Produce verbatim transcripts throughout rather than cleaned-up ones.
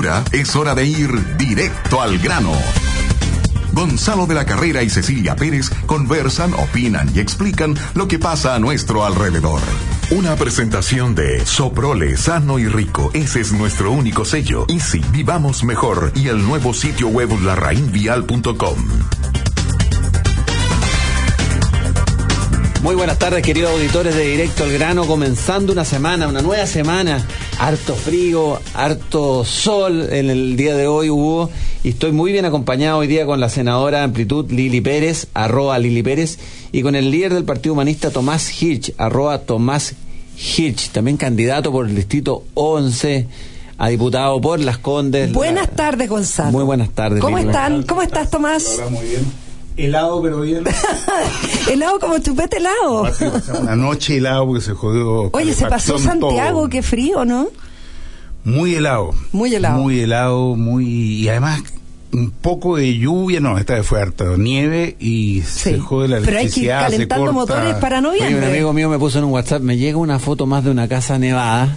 Cultura, es hora de ir directo al grano. Gonzalo de la Carrera y Cecilia Pérez conversan, opinan y explican lo que pasa a nuestro alrededor. Una presentación de Soprole, sano y rico. Ese es nuestro único sello. Easy, vivamos mejor. Y el nuevo sitio web larrainvial punto com. Muy buenas tardes, queridos auditores de Directo al Grano, comenzando una semana, una nueva semana, harto frío, harto sol en el día de hoy hubo, y estoy muy bien acompañado hoy día con la senadora Amplitud Lili Pérez, arroba Lili Pérez, y con el líder del Partido Humanista Tomás Hirsch, arroba Tomás Hirsch, también candidato por el distrito once, a diputado por Las Condes. Buenas la... tardes, Gonzalo. Muy buenas tardes. ¿Cómo Lili. están? ¿Cómo estás, Tomás? Hola, muy bien. Helado, pero bien. Helado como chupete helado. Una noche helado porque se jodió. Oye, se pasó Santiago, todo. Qué frío, ¿no? Muy helado. Muy helado. Muy helado, muy... Y además, un poco de lluvia, no, esta vez fue harta nieve y sí. Se jode la electricidad. Pero hay que ir calentando motores para noviembre. Oye, un amigo mío me puso en un WhatsApp, me llega una foto más de una casa nevada.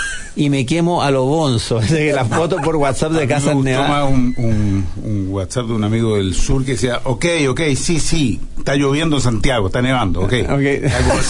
Y me quemo a lo bonzo. La foto por WhatsApp de Casa Nevada. Un, un, un WhatsApp de un amigo del sur que decía, ok, ok, sí, sí, está lloviendo en Santiago, está nevando, ok. okay.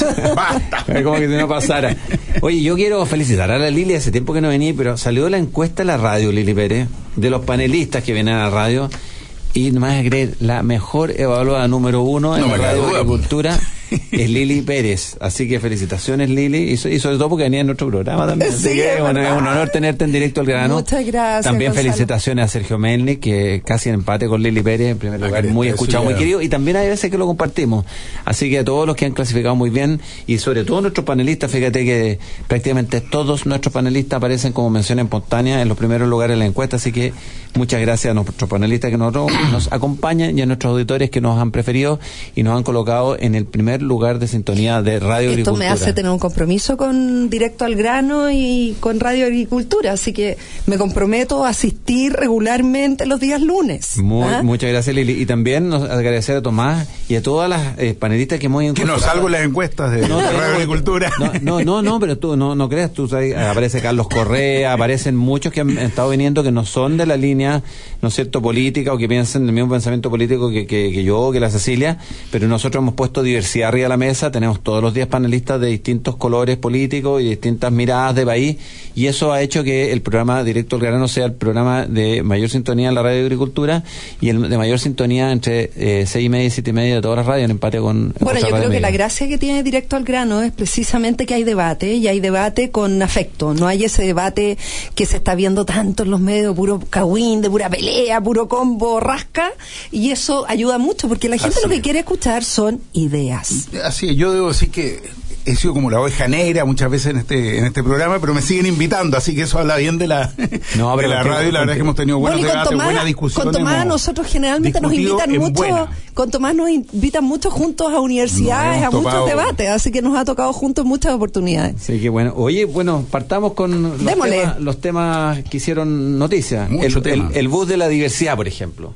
Basta. Es como que si no pasara. Oye, yo quiero felicitar a la Lili, hace tiempo que no venía, pero salió la encuesta en la radio, Lili Pérez, de los panelistas que vienen a la radio, y no me vas a creer, la mejor evaluada número uno en no, la radio de Agricultura es Lili Pérez, así que felicitaciones, Lili, y, y sobre todo porque venía en nuestro programa también, sí, así que es, bueno, es un honor tenerte en Directo al Grano. Muchas gracias, también Gonzalo. Felicitaciones a Sergio Melnik, que casi en empate con Lili Pérez, en primer lugar, muy escuchado, muy querido, y también hay veces que lo compartimos, así que a todos los que han clasificado muy bien, y sobre todo nuestros panelistas, fíjate que prácticamente todos nuestros panelistas aparecen como mención espontánea en los primeros lugares de la encuesta, así que muchas gracias a nuestros panelistas que nosotros, nos acompañan y a nuestros auditores que nos han preferido y nos han colocado en el primer lugar de sintonía de Radio Esto Agricultura. Me hace tener un compromiso con Directo al Grano y con Radio Agricultura, así que me comprometo a asistir regularmente los días lunes. Muy, ¿Ah? Muchas gracias, Lili. Y también nos agradecer a Tomás y a todas las eh, panelistas que hemos encontrado. Que no salgo en las encuestas de, no, de no, Radio Agricultura. No, no, no, no, pero tú no, no creas, tú sabes, aparece Carlos Correa, aparecen muchos que han estado viniendo que no son de la línea, ¿no es cierto?, política, o que piensan el mismo pensamiento político que, que, que yo, que la Cecilia, pero nosotros hemos puesto diversidad arriba de la mesa, tenemos todos los días panelistas de distintos colores políticos y distintas miradas de país, y eso ha hecho que el programa Directo al Grano sea el programa de mayor sintonía en la Radio de Agricultura y el de mayor sintonía entre eh, seis y media y siete y media de todas las radios, en empate con... Bueno, yo creo media. que la gracia que tiene Directo al Grano es precisamente que hay debate, y hay debate con afecto, no hay ese debate que se está viendo tanto en los medios, puro cagüín, de pura pelea, puro combo, rasca, y eso ayuda mucho, porque la gente Así lo que es. quiere escuchar son ideas. Así es, yo debo decir que he sido como la oveja negra muchas veces en este en este programa, pero me siguen invitando, así que eso habla bien de la, no, de la radio, y la verdad es que hemos tenido buenos bueno, debates, Tomás, buenas discusiones. Con Tomás nosotros generalmente nos invitan mucho, buena. con Tomás nos invitan mucho juntos a universidades, a muchos debates, así que nos ha tocado juntos muchas oportunidades. Sí, que bueno. Oye, bueno, partamos con los, temas, los temas que hicieron noticia. El, el, el bus de la diversidad, por ejemplo.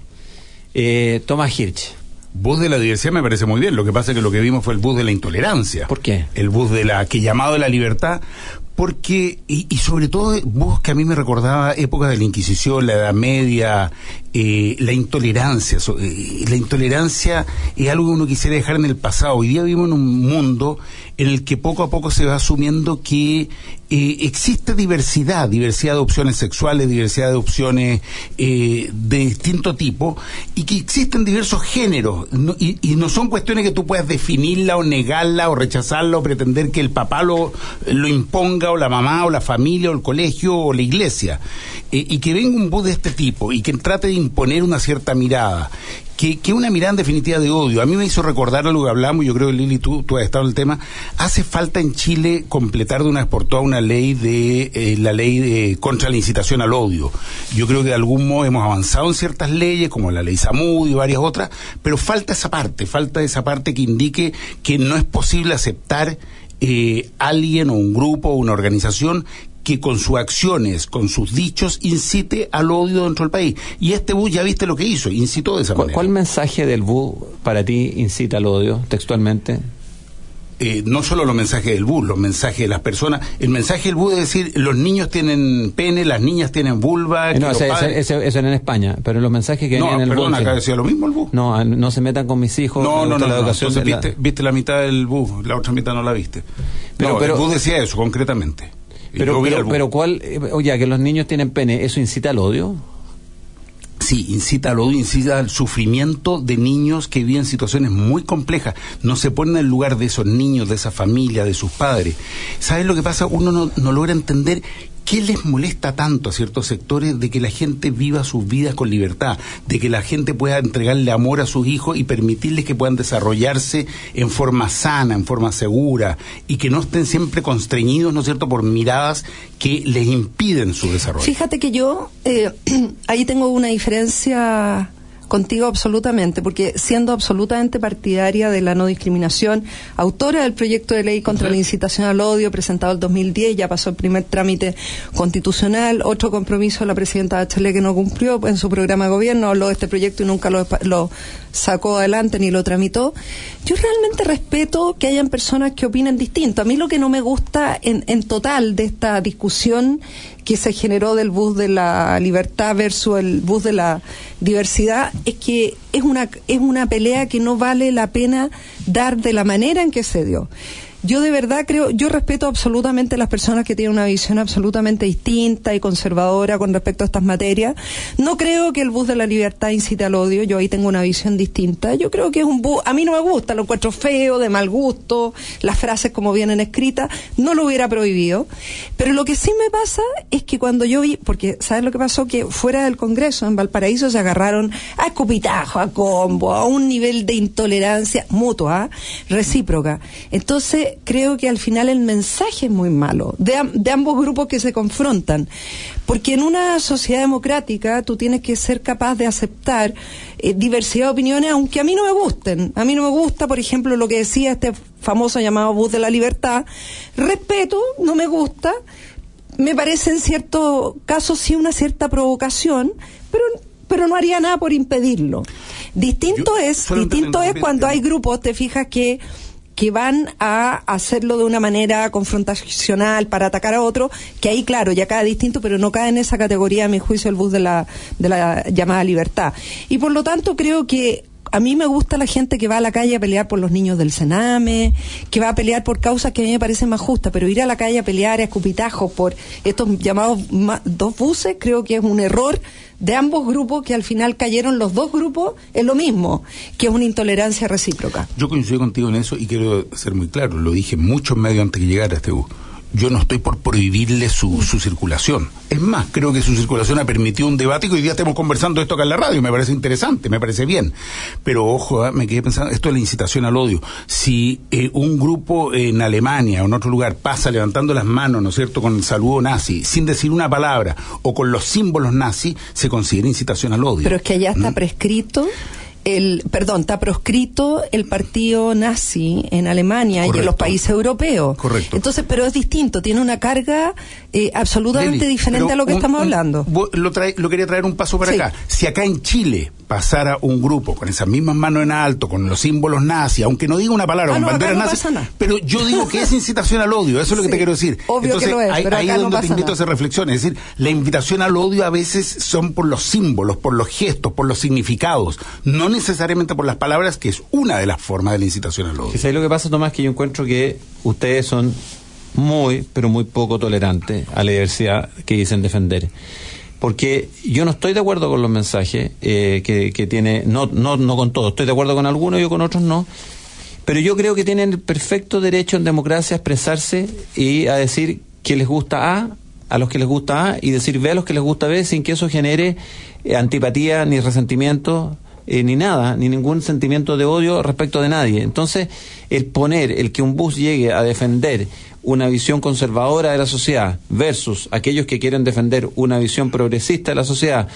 Eh, Tomás Hirsch. Bus de la diversidad me parece muy bien, lo que pasa es que lo que vimos fue el bus de la intolerancia. ¿Por qué? El bus de la que llamado de la libertad, porque, y, y sobre todo bus que a mí me recordaba épocas de la Inquisición, la Edad Media, eh, la intolerancia. So, eh, la intolerancia es algo que uno quisiera dejar en el pasado. Hoy día vivimos en un mundo en el que poco a poco se va asumiendo que eh, existe diversidad, diversidad de opciones sexuales, diversidad de opciones eh, de distinto tipo, y que existen diversos géneros, no, y, y no son cuestiones que tú puedas definirla o negarla o rechazarla o pretender que el papá lo, lo imponga, o la mamá o la familia o el colegio o la iglesia, eh, y que venga un bus de este tipo y que trate de imponer una cierta mirada, que, que una mirada en definitiva de odio. A mí me hizo recordar algo que hablamos, yo creo que Lili, tú, tú has estado en el tema. Hace falta en Chile completar de una vez por todas una ley de, eh, la ley de, contra la incitación al odio. Yo creo que de algún modo hemos avanzado en ciertas leyes, como la ley Zamudio y varias otras, pero falta esa parte, falta esa parte que indique que no es posible aceptar eh, alguien o un grupo o una organización que con sus acciones, con sus dichos, incite al odio dentro del país. Y este bus, ya viste lo que hizo, incitó de esa ¿Cuál, manera. ¿Cuál mensaje del bus para ti incita al odio, textualmente? eh, no solo los mensajes del bus, los mensajes de las personas. El mensaje del bus es decir, los niños tienen pene, las niñas tienen vulva. Eh, no, ese, padres... ese, ese, eso era en España, pero los mensajes que no, venían en el perdón, bus. acá decía lo mismo el bus. No, no se metan con mis hijos. No, no, no, la no, educación entonces de la... viste, viste la mitad del bus, la otra mitad no la viste. Pero, no, pero el bus decía eso, concretamente. Pero, pero, pero ¿cuál? Oye, que los niños tienen pene, ¿eso incita al odio? Sí, incita al odio, incita al sufrimiento de niños que viven situaciones muy complejas. No se ponen en el lugar de esos niños, de esa familia, de sus padres. ¿Sabes lo que pasa? Uno no, no logra entender qué les molesta tanto a ciertos sectores de que la gente viva sus vidas con libertad, de que la gente pueda entregarle amor a sus hijos y permitirles que puedan desarrollarse en forma sana, en forma segura, y que no estén siempre constreñidos, ¿no es cierto?, por miradas que les impiden su desarrollo. Fíjate que yo eh, ahí tengo una diferencia contigo absolutamente, porque siendo absolutamente partidaria de la no discriminación, autora del proyecto de ley contra la incitación al odio presentado el dos mil diez, ya pasó el primer trámite constitucional, otro compromiso de la presidenta Bachelet que no cumplió en su programa de gobierno, habló de este proyecto y nunca lo, lo sacó adelante ni lo tramitó. Yo realmente respeto que hayan personas que opinen distinto. A mí lo que no me gusta en, en total de esta discusión que se generó del bus de la libertad versus el bus de la diversidad es que es una es una pelea que no vale la pena dar de la manera en que se dio. Yo de verdad creo, yo respeto absolutamente a las personas que tienen una visión absolutamente distinta y conservadora con respecto a estas materias. No creo que el bus de la libertad incite al odio, yo ahí tengo una visión distinta. Yo creo que es un bus, a mí no me gusta, lo encuentro feo, de mal gusto, las frases como vienen escritas, no lo hubiera prohibido. Pero lo que sí me pasa es que cuando yo vi, porque ¿sabes lo que pasó? Que fuera del Congreso, en Valparaíso, se agarraron a escupitajo, a combo, a un nivel de intolerancia mutua, recíproca. Entonces, creo que al final el mensaje es muy malo de, de ambos grupos que se confrontan, porque en una sociedad democrática tú tienes que ser capaz de aceptar eh, diversidad de opiniones, aunque a mí no me gusten. A mí no me gusta, por ejemplo, lo que decía este famoso llamado bus de la libertad. Respeto, no me gusta, me parece en cierto caso sí una cierta provocación, pero pero no haría nada por impedirlo. Distinto Yo es distinto es cuando hay grupos, te fijas, que que van a hacerlo de una manera confrontacional para atacar a otro, que ahí, claro, ya cae distinto, pero no cae en esa categoría, a mi juicio, el bus de la, de la llamada libertad. Y por lo tanto creo que a mí me gusta la gente que va a la calle a pelear por los niños del Sename, que va a pelear por causas que a mí me parecen más justas, pero ir a la calle a pelear a escupitajos por estos llamados ma- dos buses, creo que es un error de ambos grupos, que al final cayeron los dos grupos en lo mismo, que es una intolerancia recíproca. Yo coincido contigo en eso y quiero ser muy claro, lo dije en muchos medios antes que llegara este bus. Yo no estoy por prohibirle su, su circulación. Es más, creo que su circulación ha permitido un debate y hoy día estamos conversando esto acá en la radio. Me parece interesante, me parece bien. Pero ojo, ¿eh? me quedé pensando, esto es la incitación al odio. Si eh, un grupo en Alemania o en otro lugar pasa levantando las manos, ¿no es cierto?, con el saludo nazi, sin decir una palabra, o con los símbolos nazis, se considera incitación al odio. Pero es que allá está ¿Mm? prescrito... El, perdón, está proscrito el partido nazi en Alemania. Correcto. Y en los países europeos. Correcto. Entonces, pero es distinto, tiene una carga eh, absolutamente Lili, diferente a lo que un, estamos un, hablando. Lo, trae, lo quería traer un paso para sí. acá. Si acá en Chile pasara un grupo con esas mismas manos en alto, con los símbolos nazis, aunque no diga una palabra, ah, con no, banderas no nazis, pero yo digo que es incitación al odio, eso es lo que sí, te quiero decir. Obvio. Entonces, que lo es, ahí, pero ahí acá es no donde te invito nada. a hacer reflexión, es decir, la invitación al odio a veces son por los símbolos, por los gestos, por los significados, no necesariamente por las palabras, que es una de las formas de la incitación al odio. ¿Sabes lo que pasa, Tomás? Que yo encuentro que ustedes son muy, pero muy poco tolerantes a la diversidad que dicen defender. Porque yo no estoy de acuerdo con los mensajes eh, que, que tiene, no, no, no con todos, estoy de acuerdo con algunos y con otros no, pero yo creo que tienen el perfecto derecho en democracia a expresarse y a decir que les gusta A, a los que les gusta A, y decir B a los que les gusta B, sin que eso genere eh, antipatía ni resentimiento, eh, ni nada, ni ningún sentimiento de odio respecto de nadie. Entonces, el poner, el que un bus llegue a defender una visión conservadora de la sociedad versus aquellos que quieren defender una visión progresista de la sociedad,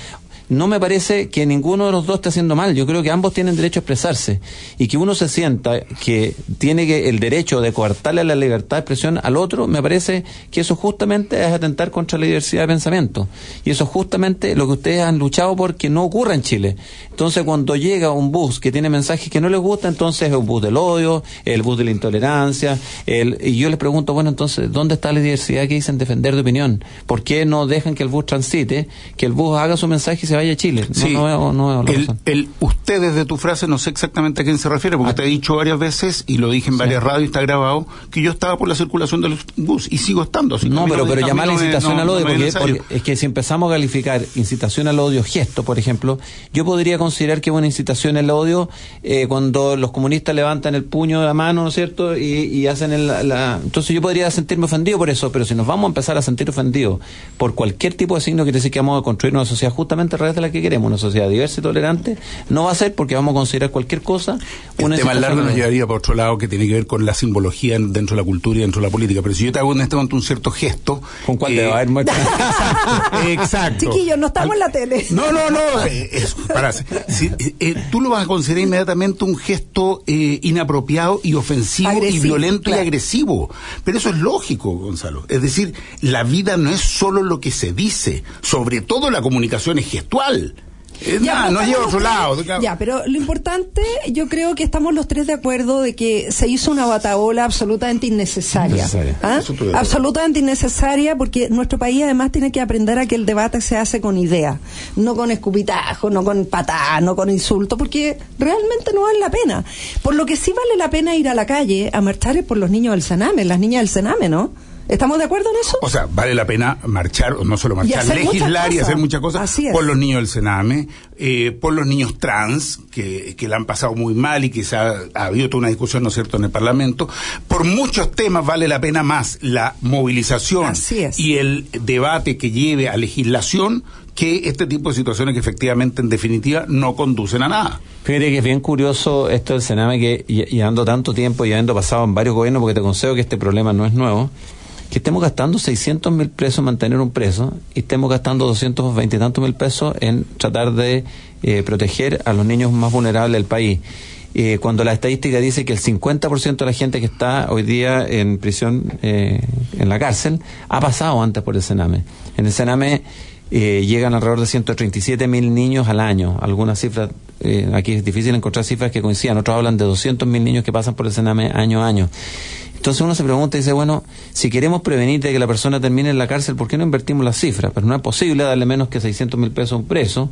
no me parece que ninguno de los dos esté haciendo mal. Yo creo que ambos tienen derecho a expresarse, y que uno se sienta que tiene que el derecho de coartarle la libertad de expresión al otro, me parece que eso justamente es atentar contra la diversidad de pensamiento, y eso es justamente lo que ustedes han luchado por que no ocurra en Chile. Entonces, cuando llega un bus que tiene mensajes que no les gusta, entonces es un bus del odio, el bus de la intolerancia, el, y yo les pregunto, bueno, entonces, ¿dónde está la diversidad que dicen defender de opinión? ¿Por qué no dejan que el bus transite, que el bus haga su mensaje y se vaya a Chile? No, sí, no veo, no veo la el, razón. el ustedes de tu frase, no sé exactamente a quién se refiere, porque Ah. te he dicho varias veces, y lo dije en Sí. varias radios, está grabado, que yo estaba por la circulación del bus, y sigo estando. Así que No, a mí pero, me- pero a mí llamar la no me- incitación no- al odio, no me es porque, necesario. porque es que si empezamos a calificar incitación al odio gesto, por ejemplo, yo podría considerar que es una incitación al odio eh, cuando los comunistas levantan el puño de la mano, ¿no es cierto?, y, y hacen el, la... Entonces yo podría sentirme ofendido por eso, pero si nos vamos a empezar a sentir ofendidos por cualquier tipo de signo que dice que vamos a construir una sociedad justamente al revés de la que queremos, una sociedad diversa y tolerante, no va a ser, porque vamos a considerar cualquier cosa una El tema incitación largo al nos odio. llevaría por otro lado, que tiene que ver con la simbología en- dentro de la cultura y dentro de la política. Pero si yo te hago en este momento un cierto gesto... ¿Con cuál eh, te va a ir muerto? Exacto, exacto. Chiquillos, no estamos en la tele. No, no, no. eh, es- para, si, eh, eh, tú lo vas a considerar inmediatamente un gesto eh, inapropiado y ofensivo Agresivo, y violento claro. y agresivo. Pero eso es lógico, Gonzalo. Es decir, la vida no es solo lo que se dice, sobre todo la comunicación es gestual. Eh, Ya, nada, pero no lleva a estamos otro los tres- lado. Ya, pero lo importante, yo creo que estamos los tres de acuerdo de que se hizo una bataola absolutamente innecesaria. Innecesaria. ¿Ah? Eso estoy de acuerdo. Absolutamente innecesaria, porque nuestro país además tiene que aprender a que el debate se hace con ideas, no con escupitajos, no con patadas, no con insultos, porque realmente no vale la pena. Por lo que sí vale la pena ir a la calle a marchar es por los niños del Sename, las niñas del Sename, ¿no? ¿Estamos de acuerdo en eso? O sea, vale la pena marchar, o no solo marchar, hacer muchas legislar y cosas. hacer muchas cosas Así es. por los niños del Sename, eh, por los niños trans, que, que la han pasado muy mal y que se ha, ha habido toda una discusión, ¿no es cierto?, en el Parlamento. Por muchos temas vale la pena más la movilización Así es. y el debate que lleve a legislación que este tipo de situaciones que efectivamente, en definitiva, no conducen a nada. Fíjate que es bien curioso esto del Sename, que y- llevando tanto tiempo y habiendo pasado en varios gobiernos, porque te concedo que este problema no es nuevo, que estemos gastando seiscientos mil pesos en mantener un preso y estemos gastando doscientos veinte y tantos mil pesos en tratar de eh, proteger a los niños más vulnerables del país. Eh, cuando la estadística dice que el cincuenta por ciento de la gente que está hoy día en prisión, eh, en la cárcel, ha pasado antes por el Sename. En el Sename eh, llegan alrededor de ciento treinta y siete mil niños al año. Algunas cifras, eh, aquí es difícil encontrar cifras que coincidan, otros hablan de doscientos mil niños que pasan por el Sename año a año. Entonces uno se pregunta y dice, bueno, si queremos prevenir de que la persona termine en la cárcel, ¿por qué no invertimos las cifras? Pero no es posible darle menos que seiscientos mil pesos a un preso,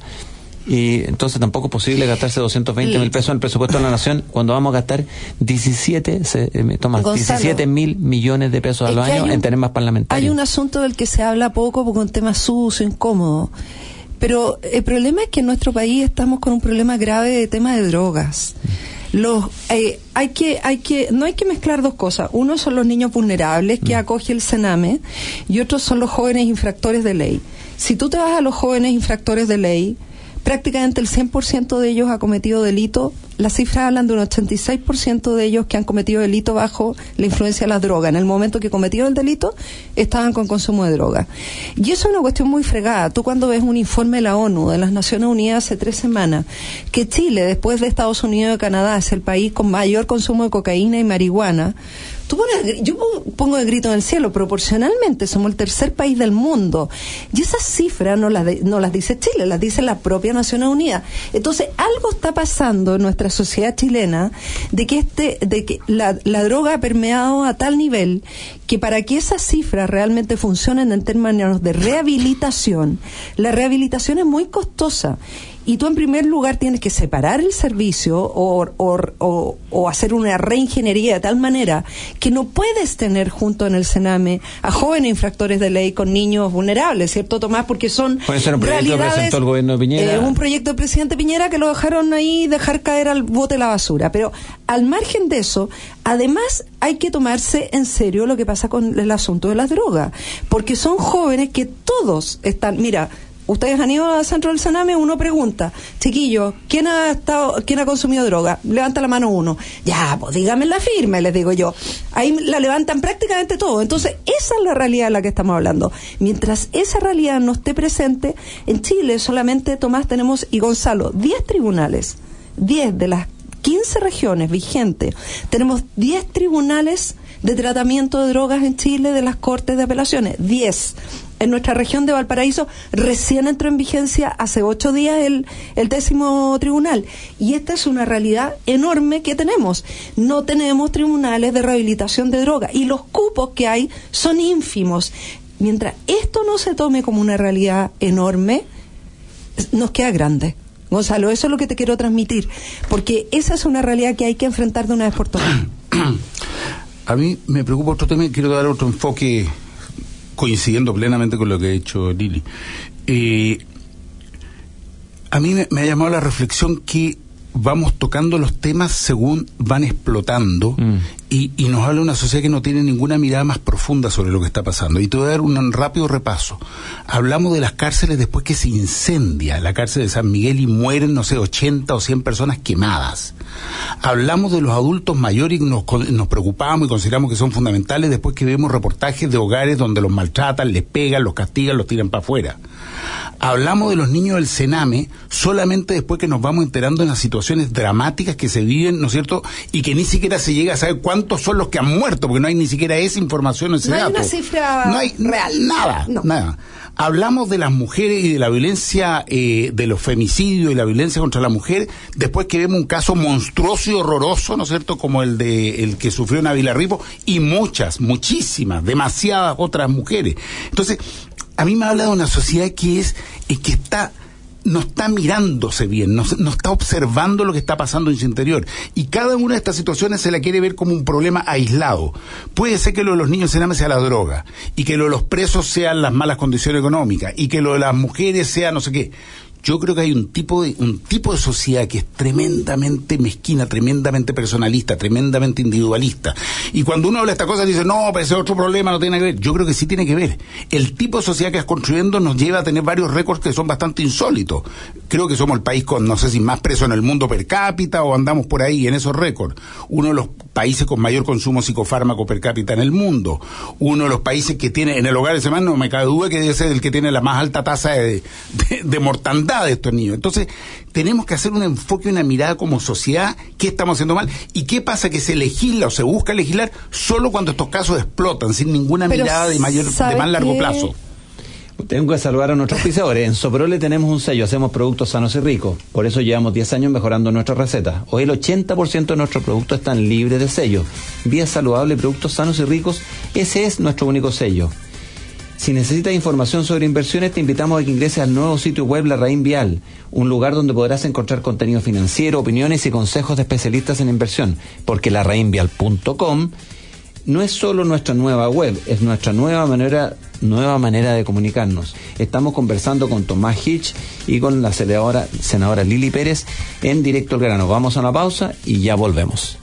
y entonces tampoco es posible gastarse doscientos veinte mil pesos en el presupuesto de la nación cuando vamos a gastar diecisiete, se, eh, me toma, Gonzalo, diecisiete mil millones de pesos al Es que año hay un- en tener más parlamentarios. Hay un asunto del que se habla poco porque es un tema sucio, incómodo. Pero el problema es que en nuestro país estamos con un problema grave de tema de drogas. Los, eh, hay que, hay que, no hay que mezclar dos cosas. Uno son los niños vulnerables que acoge el Sename y otros son los jóvenes infractores de ley. Si tú te vas a los jóvenes infractores de ley, prácticamente el cien por ciento de ellos ha cometido delito. Las cifras hablan de un ochenta y seis por ciento de ellos que han cometido delito bajo la influencia de las drogas. En el momento que cometieron el delito, estaban con consumo de drogas. Y eso es una cuestión muy fregada. Tú cuando ves un informe de la ONU, de las Naciones Unidas hace tres semanas, que Chile, después de Estados Unidos y Canadá, es el país con mayor consumo de cocaína y marihuana, tú pones, yo pongo el grito en el cielo, proporcionalmente somos el tercer país del mundo. Y esas cifras no las, de, no las dice Chile, las dice la propia Naciones Unidas. Entonces, algo está pasando en nuestra sociedad chilena de que este, de que la, la droga ha permeado a tal nivel que para que esas cifras realmente funcionen en términos de rehabilitación, la rehabilitación es muy costosa. Y tú en primer lugar tienes que separar el servicio o, o, o, o hacer una reingeniería de tal manera que no puedes tener junto en el Sename a jóvenes infractores de ley con niños vulnerables, ¿cierto, Tomás? Porque son Puede ser un proyecto que realidades, presentó el gobierno de Piñera. eh, un proyecto del presidente Piñera que lo dejaron ahí dejar caer al bote de la basura. Pero al margen de eso, además hay que tomarse en serio lo que pasa con el asunto de las drogas, porque son jóvenes que todos están, mira, ustedes han ido al centro del Sename, uno pregunta, chiquillos, ¿quién ha estado, quién ha consumido droga? Levanta la mano uno. Ya, pues díganme la firme, les digo yo. Ahí la levantan prácticamente todo. Entonces, esa es la realidad de la que estamos hablando. Mientras esa realidad no esté presente, en Chile solamente, Tomás, tenemos, y Gonzalo, diez tribunales, diez de las quince regiones vigentes. Tenemos diez tribunales de tratamiento de drogas en Chile de las Cortes de Apelaciones. diez. En nuestra región de Valparaíso recién entró en vigencia hace ocho días el, el décimo tribunal. Y esta es una realidad enorme que tenemos. No tenemos tribunales de rehabilitación de drogas y los cupos que hay son ínfimos. Mientras esto no se tome como una realidad enorme, nos queda grande. Gonzalo, eso es lo que te quiero transmitir, porque esa es una realidad que hay que enfrentar de una vez por todas. A mí me preocupa otro tema y quiero dar otro enfoque coincidiendo plenamente con lo que ha dicho Lili. Eh, a mí me, me ha llamado la reflexión que vamos tocando los temas según van explotando mm. y, y nos habla una sociedad que no tiene ninguna mirada más profunda sobre lo que está pasando. Y te voy a dar un rápido repaso. Hablamos de las cárceles después que se incendia la cárcel de San Miguel y mueren, no sé, ochenta o cien personas quemadas. Hablamos de los adultos mayores y nos, nos preocupamos y consideramos que son fundamentales después que vemos reportajes de hogares donde los maltratan, les pegan, los castigan, los tiran para afuera. Hablamos de los niños del Sename solamente después que nos vamos enterando en las situaciones dramáticas que se viven, ¿no es cierto? Y que ni siquiera se llega a saber cuántos son los que han muerto, porque no hay ni siquiera esa información, ese no dato. No hay una cifra no hay real. Nada, no. nada. Hablamos de las mujeres y de la violencia, eh, de los femicidios y la violencia contra la mujer, después que vemos un caso monstruoso y horroroso, ¿no es cierto?, como el de el que sufrió Nabila Ripo, y muchas, muchísimas, demasiadas otras mujeres. Entonces, a mí me habla de una sociedad que es, es que está, no está mirándose bien, no, no está observando lo que está pasando en su interior. Y cada una de estas situaciones se la quiere ver como un problema aislado. Puede ser que lo de los niños Sename sea la droga, y que lo de los presos sean las malas condiciones económicas, y que lo de las mujeres sea no sé qué. Yo creo que hay un tipo de un tipo de sociedad que es tremendamente mezquina, tremendamente personalista, tremendamente individualista. Y cuando uno habla de esta cosa dice, no, pero ese es otro problema, no tiene que ver. Yo creo que sí tiene que ver. El tipo de sociedad que estás construyendo nos lleva a tener varios récords que son bastante insólitos. Creo que somos el país con, no sé si más presos en el mundo per cápita o andamos por ahí en esos récords. Uno de los países con mayor consumo psicofármaco per cápita en el mundo. Uno de los países que tiene, en el hogar de semana, no me cabe duda que debe ser el que tiene la más alta tasa de, de, de mortandad de estos niños. Entonces, tenemos que hacer un enfoque, una mirada como sociedad, qué estamos haciendo mal y qué pasa que se legisla o se busca legislar solo cuando estos casos explotan, sin ninguna Pero mirada de mayor, de más largo plazo. Tengo que saludar a nuestros auspiciadores. En Soprole tenemos un sello, hacemos productos sanos y ricos. Por eso llevamos diez años mejorando nuestras recetas. Hoy el ochenta por ciento de nuestros productos están libres de sello. Vida saludable, productos sanos y ricos, ese es nuestro único sello. Si necesitas información sobre inversiones, te invitamos a que ingreses al nuevo sitio web La Raín Vial, un lugar donde podrás encontrar contenido financiero, opiniones y consejos de especialistas en inversión, porque la raín vial punto com no es solo nuestra nueva web, es nuestra nueva manera, nueva manera de comunicarnos. Estamos conversando con Tomás Hitch y con la senadora, senadora Lili Pérez en Directo al Grano. Vamos a una pausa y ya volvemos.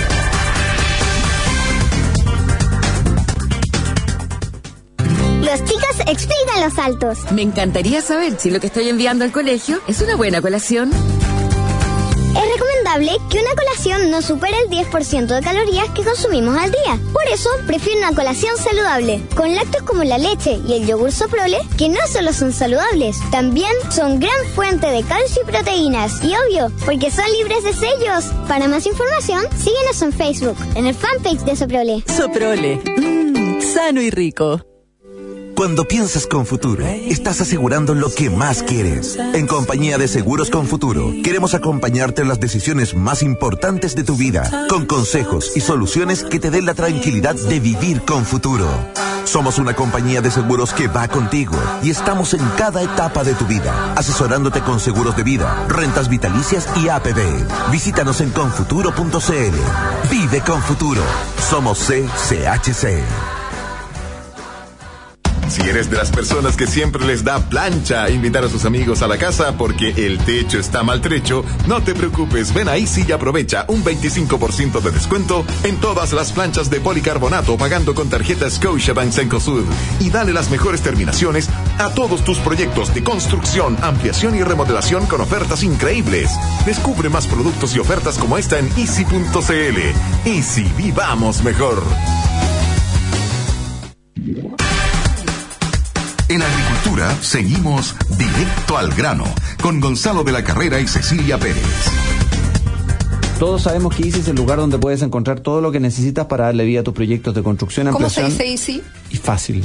Los chicos explican los saltos. Me encantaría saber si lo que estoy enviando al colegio es una buena colación. Es recomendable que una colación no supere el diez por ciento de calorías que consumimos al día. Por eso, prefiero una colación saludable, con lácteos como la leche y el yogur Soprole, que no solo son saludables, también son gran fuente de calcio y proteínas. Y obvio, porque son libres de sellos. Para más información, síguenos en Facebook, en el fanpage de Soprole. Soprole, mmm, sano y rico. Cuando piensas con Futuro, estás asegurando lo que más quieres. En compañía de Seguros con Futuro, queremos acompañarte en las decisiones más importantes de tu vida, con consejos y soluciones que te den la tranquilidad de vivir con futuro. Somos una compañía de seguros que va contigo y estamos en cada etapa de tu vida, asesorándote con seguros de vida, rentas vitalicias y A P B. Visítanos en confuturo punto c l. Vive con Futuro. Somos C C H C. Si eres de las personas que siempre les da plancha invitar a sus amigos a la casa porque el techo está maltrecho, no te preocupes, ven a Easy y aprovecha un veinticinco por ciento de descuento en todas las planchas de policarbonato pagando con tarjeta Scotiabank Cencosud y dale las mejores terminaciones a todos tus proyectos de construcción, ampliación y remodelación con ofertas increíbles. Descubre más productos y ofertas como esta en easy punto c l. Easy, vivamos mejor. En Agricultura seguimos directo al grano con Gonzalo de la Carrera y Cecilia Pérez. Todos sabemos que Easy es el lugar donde puedes encontrar todo lo que necesitas para darle vida a tus proyectos de construcción, ampliación. ¿Cómo se dice Easy? Y fácil.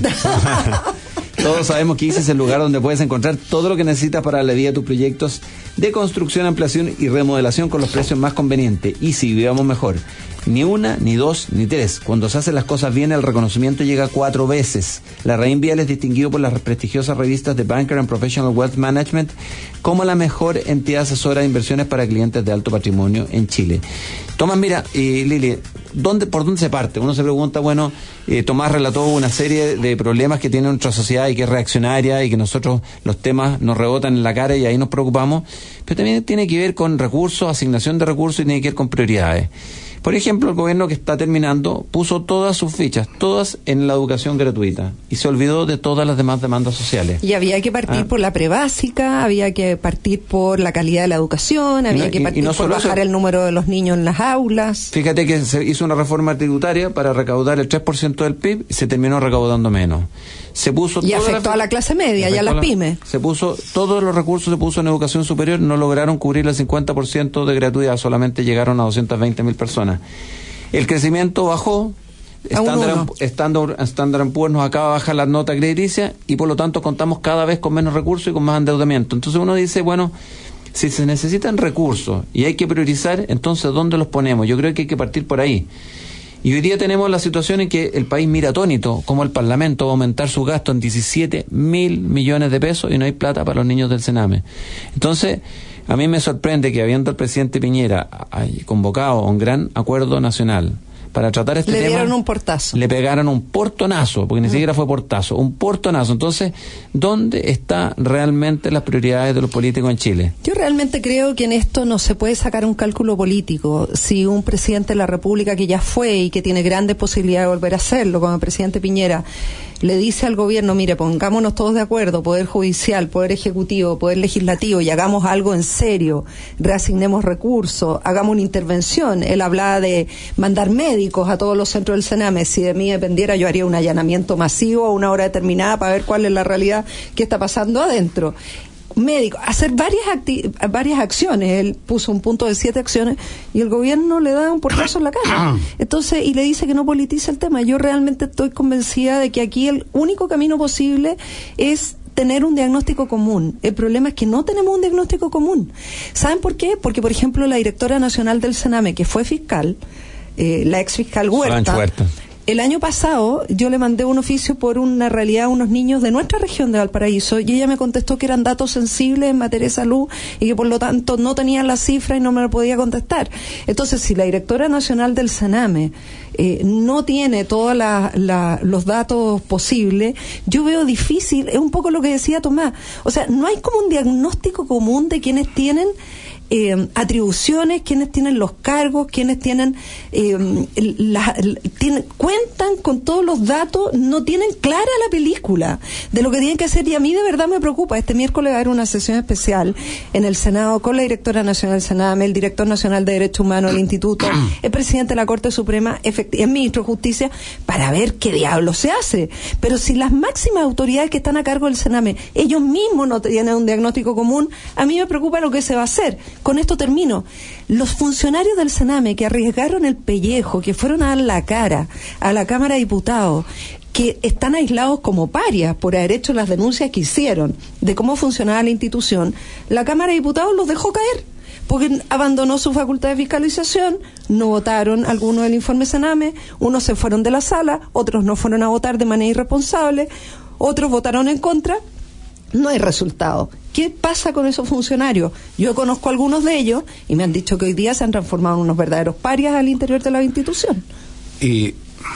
Todos sabemos que Easy es el lugar donde puedes encontrar todo lo que necesitas para darle vida a tus proyectos de construcción, ampliación y remodelación con los precios más convenientes. Easy, vivamos mejor. Ni una, ni dos, ni tres. Cuando se hacen las cosas bien, el reconocimiento llega cuatro veces. La Larraín Vial es distinguido por las prestigiosas revistas de Banker and Professional Wealth Management como la mejor entidad asesora de inversiones para clientes de alto patrimonio en Chile. Tomás, mira, y Lili, ¿dónde, ¿por dónde se parte? Uno se pregunta, bueno, eh, Tomás relató una serie de problemas que tiene nuestra sociedad y que es reaccionaria y que nosotros los temas nos rebotan en la cara y ahí nos preocupamos, pero también tiene que ver con recursos, asignación de recursos y tiene que ver con prioridades. Por ejemplo, el gobierno que está terminando puso todas sus fichas, todas en la educación gratuita, y se olvidó de todas las demás demandas sociales. Y había que partir ah. por la prebásica, había que partir por la calidad de la educación, había no, que partir y, y no por bajar eso, el número de los niños en las aulas. Fíjate que se hizo una reforma tributaria para recaudar el tres por ciento del P I B y se terminó recaudando menos. Se puso y afectó la, a la clase media y a las la, pymes. Se puso, todos los recursos se puso en educación superior, no lograron cubrir el cincuenta por ciento de gratuidad, solamente llegaron a doscientas veinte mil personas. El crecimiento bajó, Standard, Standard, Standard and Poor's nos acaba de bajar la nota crediticia y por lo tanto contamos cada vez con menos recursos y con más endeudamiento. Entonces uno dice, bueno, si se necesitan recursos y hay que priorizar, entonces ¿dónde los ponemos? Yo creo que hay que partir por ahí. Y hoy día tenemos la situación en que el país mira atónito como el Parlamento va a aumentar su gasto en diecisiete mil millones de pesos y no hay plata para los niños del Sename. Entonces, a mí me sorprende que habiendo el presidente Piñera convocado a un gran acuerdo nacional para tratar este le tema... Le dieron un portazo. Le pegaron un portonazo, porque ni mm. siquiera fue portazo, un portonazo. Entonces, ¿dónde están realmente las prioridades de los políticos en Chile? Yo realmente creo que en esto no se puede sacar un cálculo político. Si un presidente de la República que ya fue y que tiene grandes posibilidades de volver a hacerlo, como el presidente Piñera, le dice al gobierno, mire, pongámonos todos de acuerdo, Poder Judicial, Poder Ejecutivo, Poder Legislativo, y hagamos algo en serio, reasignemos recursos, hagamos una intervención. Él hablaba de mandar médicos a todos los centros del Sename. Si de mí dependiera, yo haría un allanamiento masivo a una hora determinada para ver cuál es la realidad que está pasando adentro. Médico, hacer varias acti- varias acciones. Él puso un punto de siete acciones y el gobierno le da un portazo en la cara. Entonces, y le dice que no politiza el tema. Yo realmente estoy convencida de que aquí el único camino posible es tener un diagnóstico común. El problema es que no tenemos un diagnóstico común. ¿Saben por qué? Porque, por ejemplo, la directora nacional del Sename, que fue fiscal, eh, la ex fiscal Huerta, el año pasado yo le mandé un oficio por una realidad a unos niños de nuestra región de Valparaíso y ella me contestó que eran datos sensibles en materia de salud y que por lo tanto no tenían la cifra y no me lo podía contestar. Entonces, si la directora nacional del Sename eh, no tiene todos la, la, los datos posibles, yo veo difícil, es un poco lo que decía Tomás, o sea, no hay como un diagnóstico común de quienes tienen Eh, atribuciones, quienes tienen los cargos, quienes tienen, eh, la, la, tienen cuentan con todos los datos, no tienen clara la película de lo que tienen que hacer, y a mí de verdad me preocupa. Este miércoles va a haber una sesión especial en el Senado con la directora nacional del Sename, el director nacional de Derechos Humanos del Instituto, el presidente de la Corte Suprema, efecti- el ministro de Justicia, para ver qué diablo se hace. Pero si las máximas autoridades que están a cargo del Sename, ellos mismos no tienen un diagnóstico común, a mí me preocupa lo que se va a hacer. Con esto termino. Los funcionarios del Sename que arriesgaron el pellejo, que fueron a dar la cara a la Cámara de Diputados, que están aislados como parias por haber hecho las denuncias que hicieron de cómo funcionaba la institución, la Cámara de Diputados los dejó caer, porque abandonó su facultad de fiscalización, no votaron algunos del informe Sename, unos se fueron de la sala, otros no fueron a votar de manera irresponsable, otros votaron en contra. No hay resultado. ¿Qué pasa con esos funcionarios? Yo conozco a algunos de ellos y me han dicho que hoy día se han transformado en unos verdaderos parias al interior de la institución. Eh,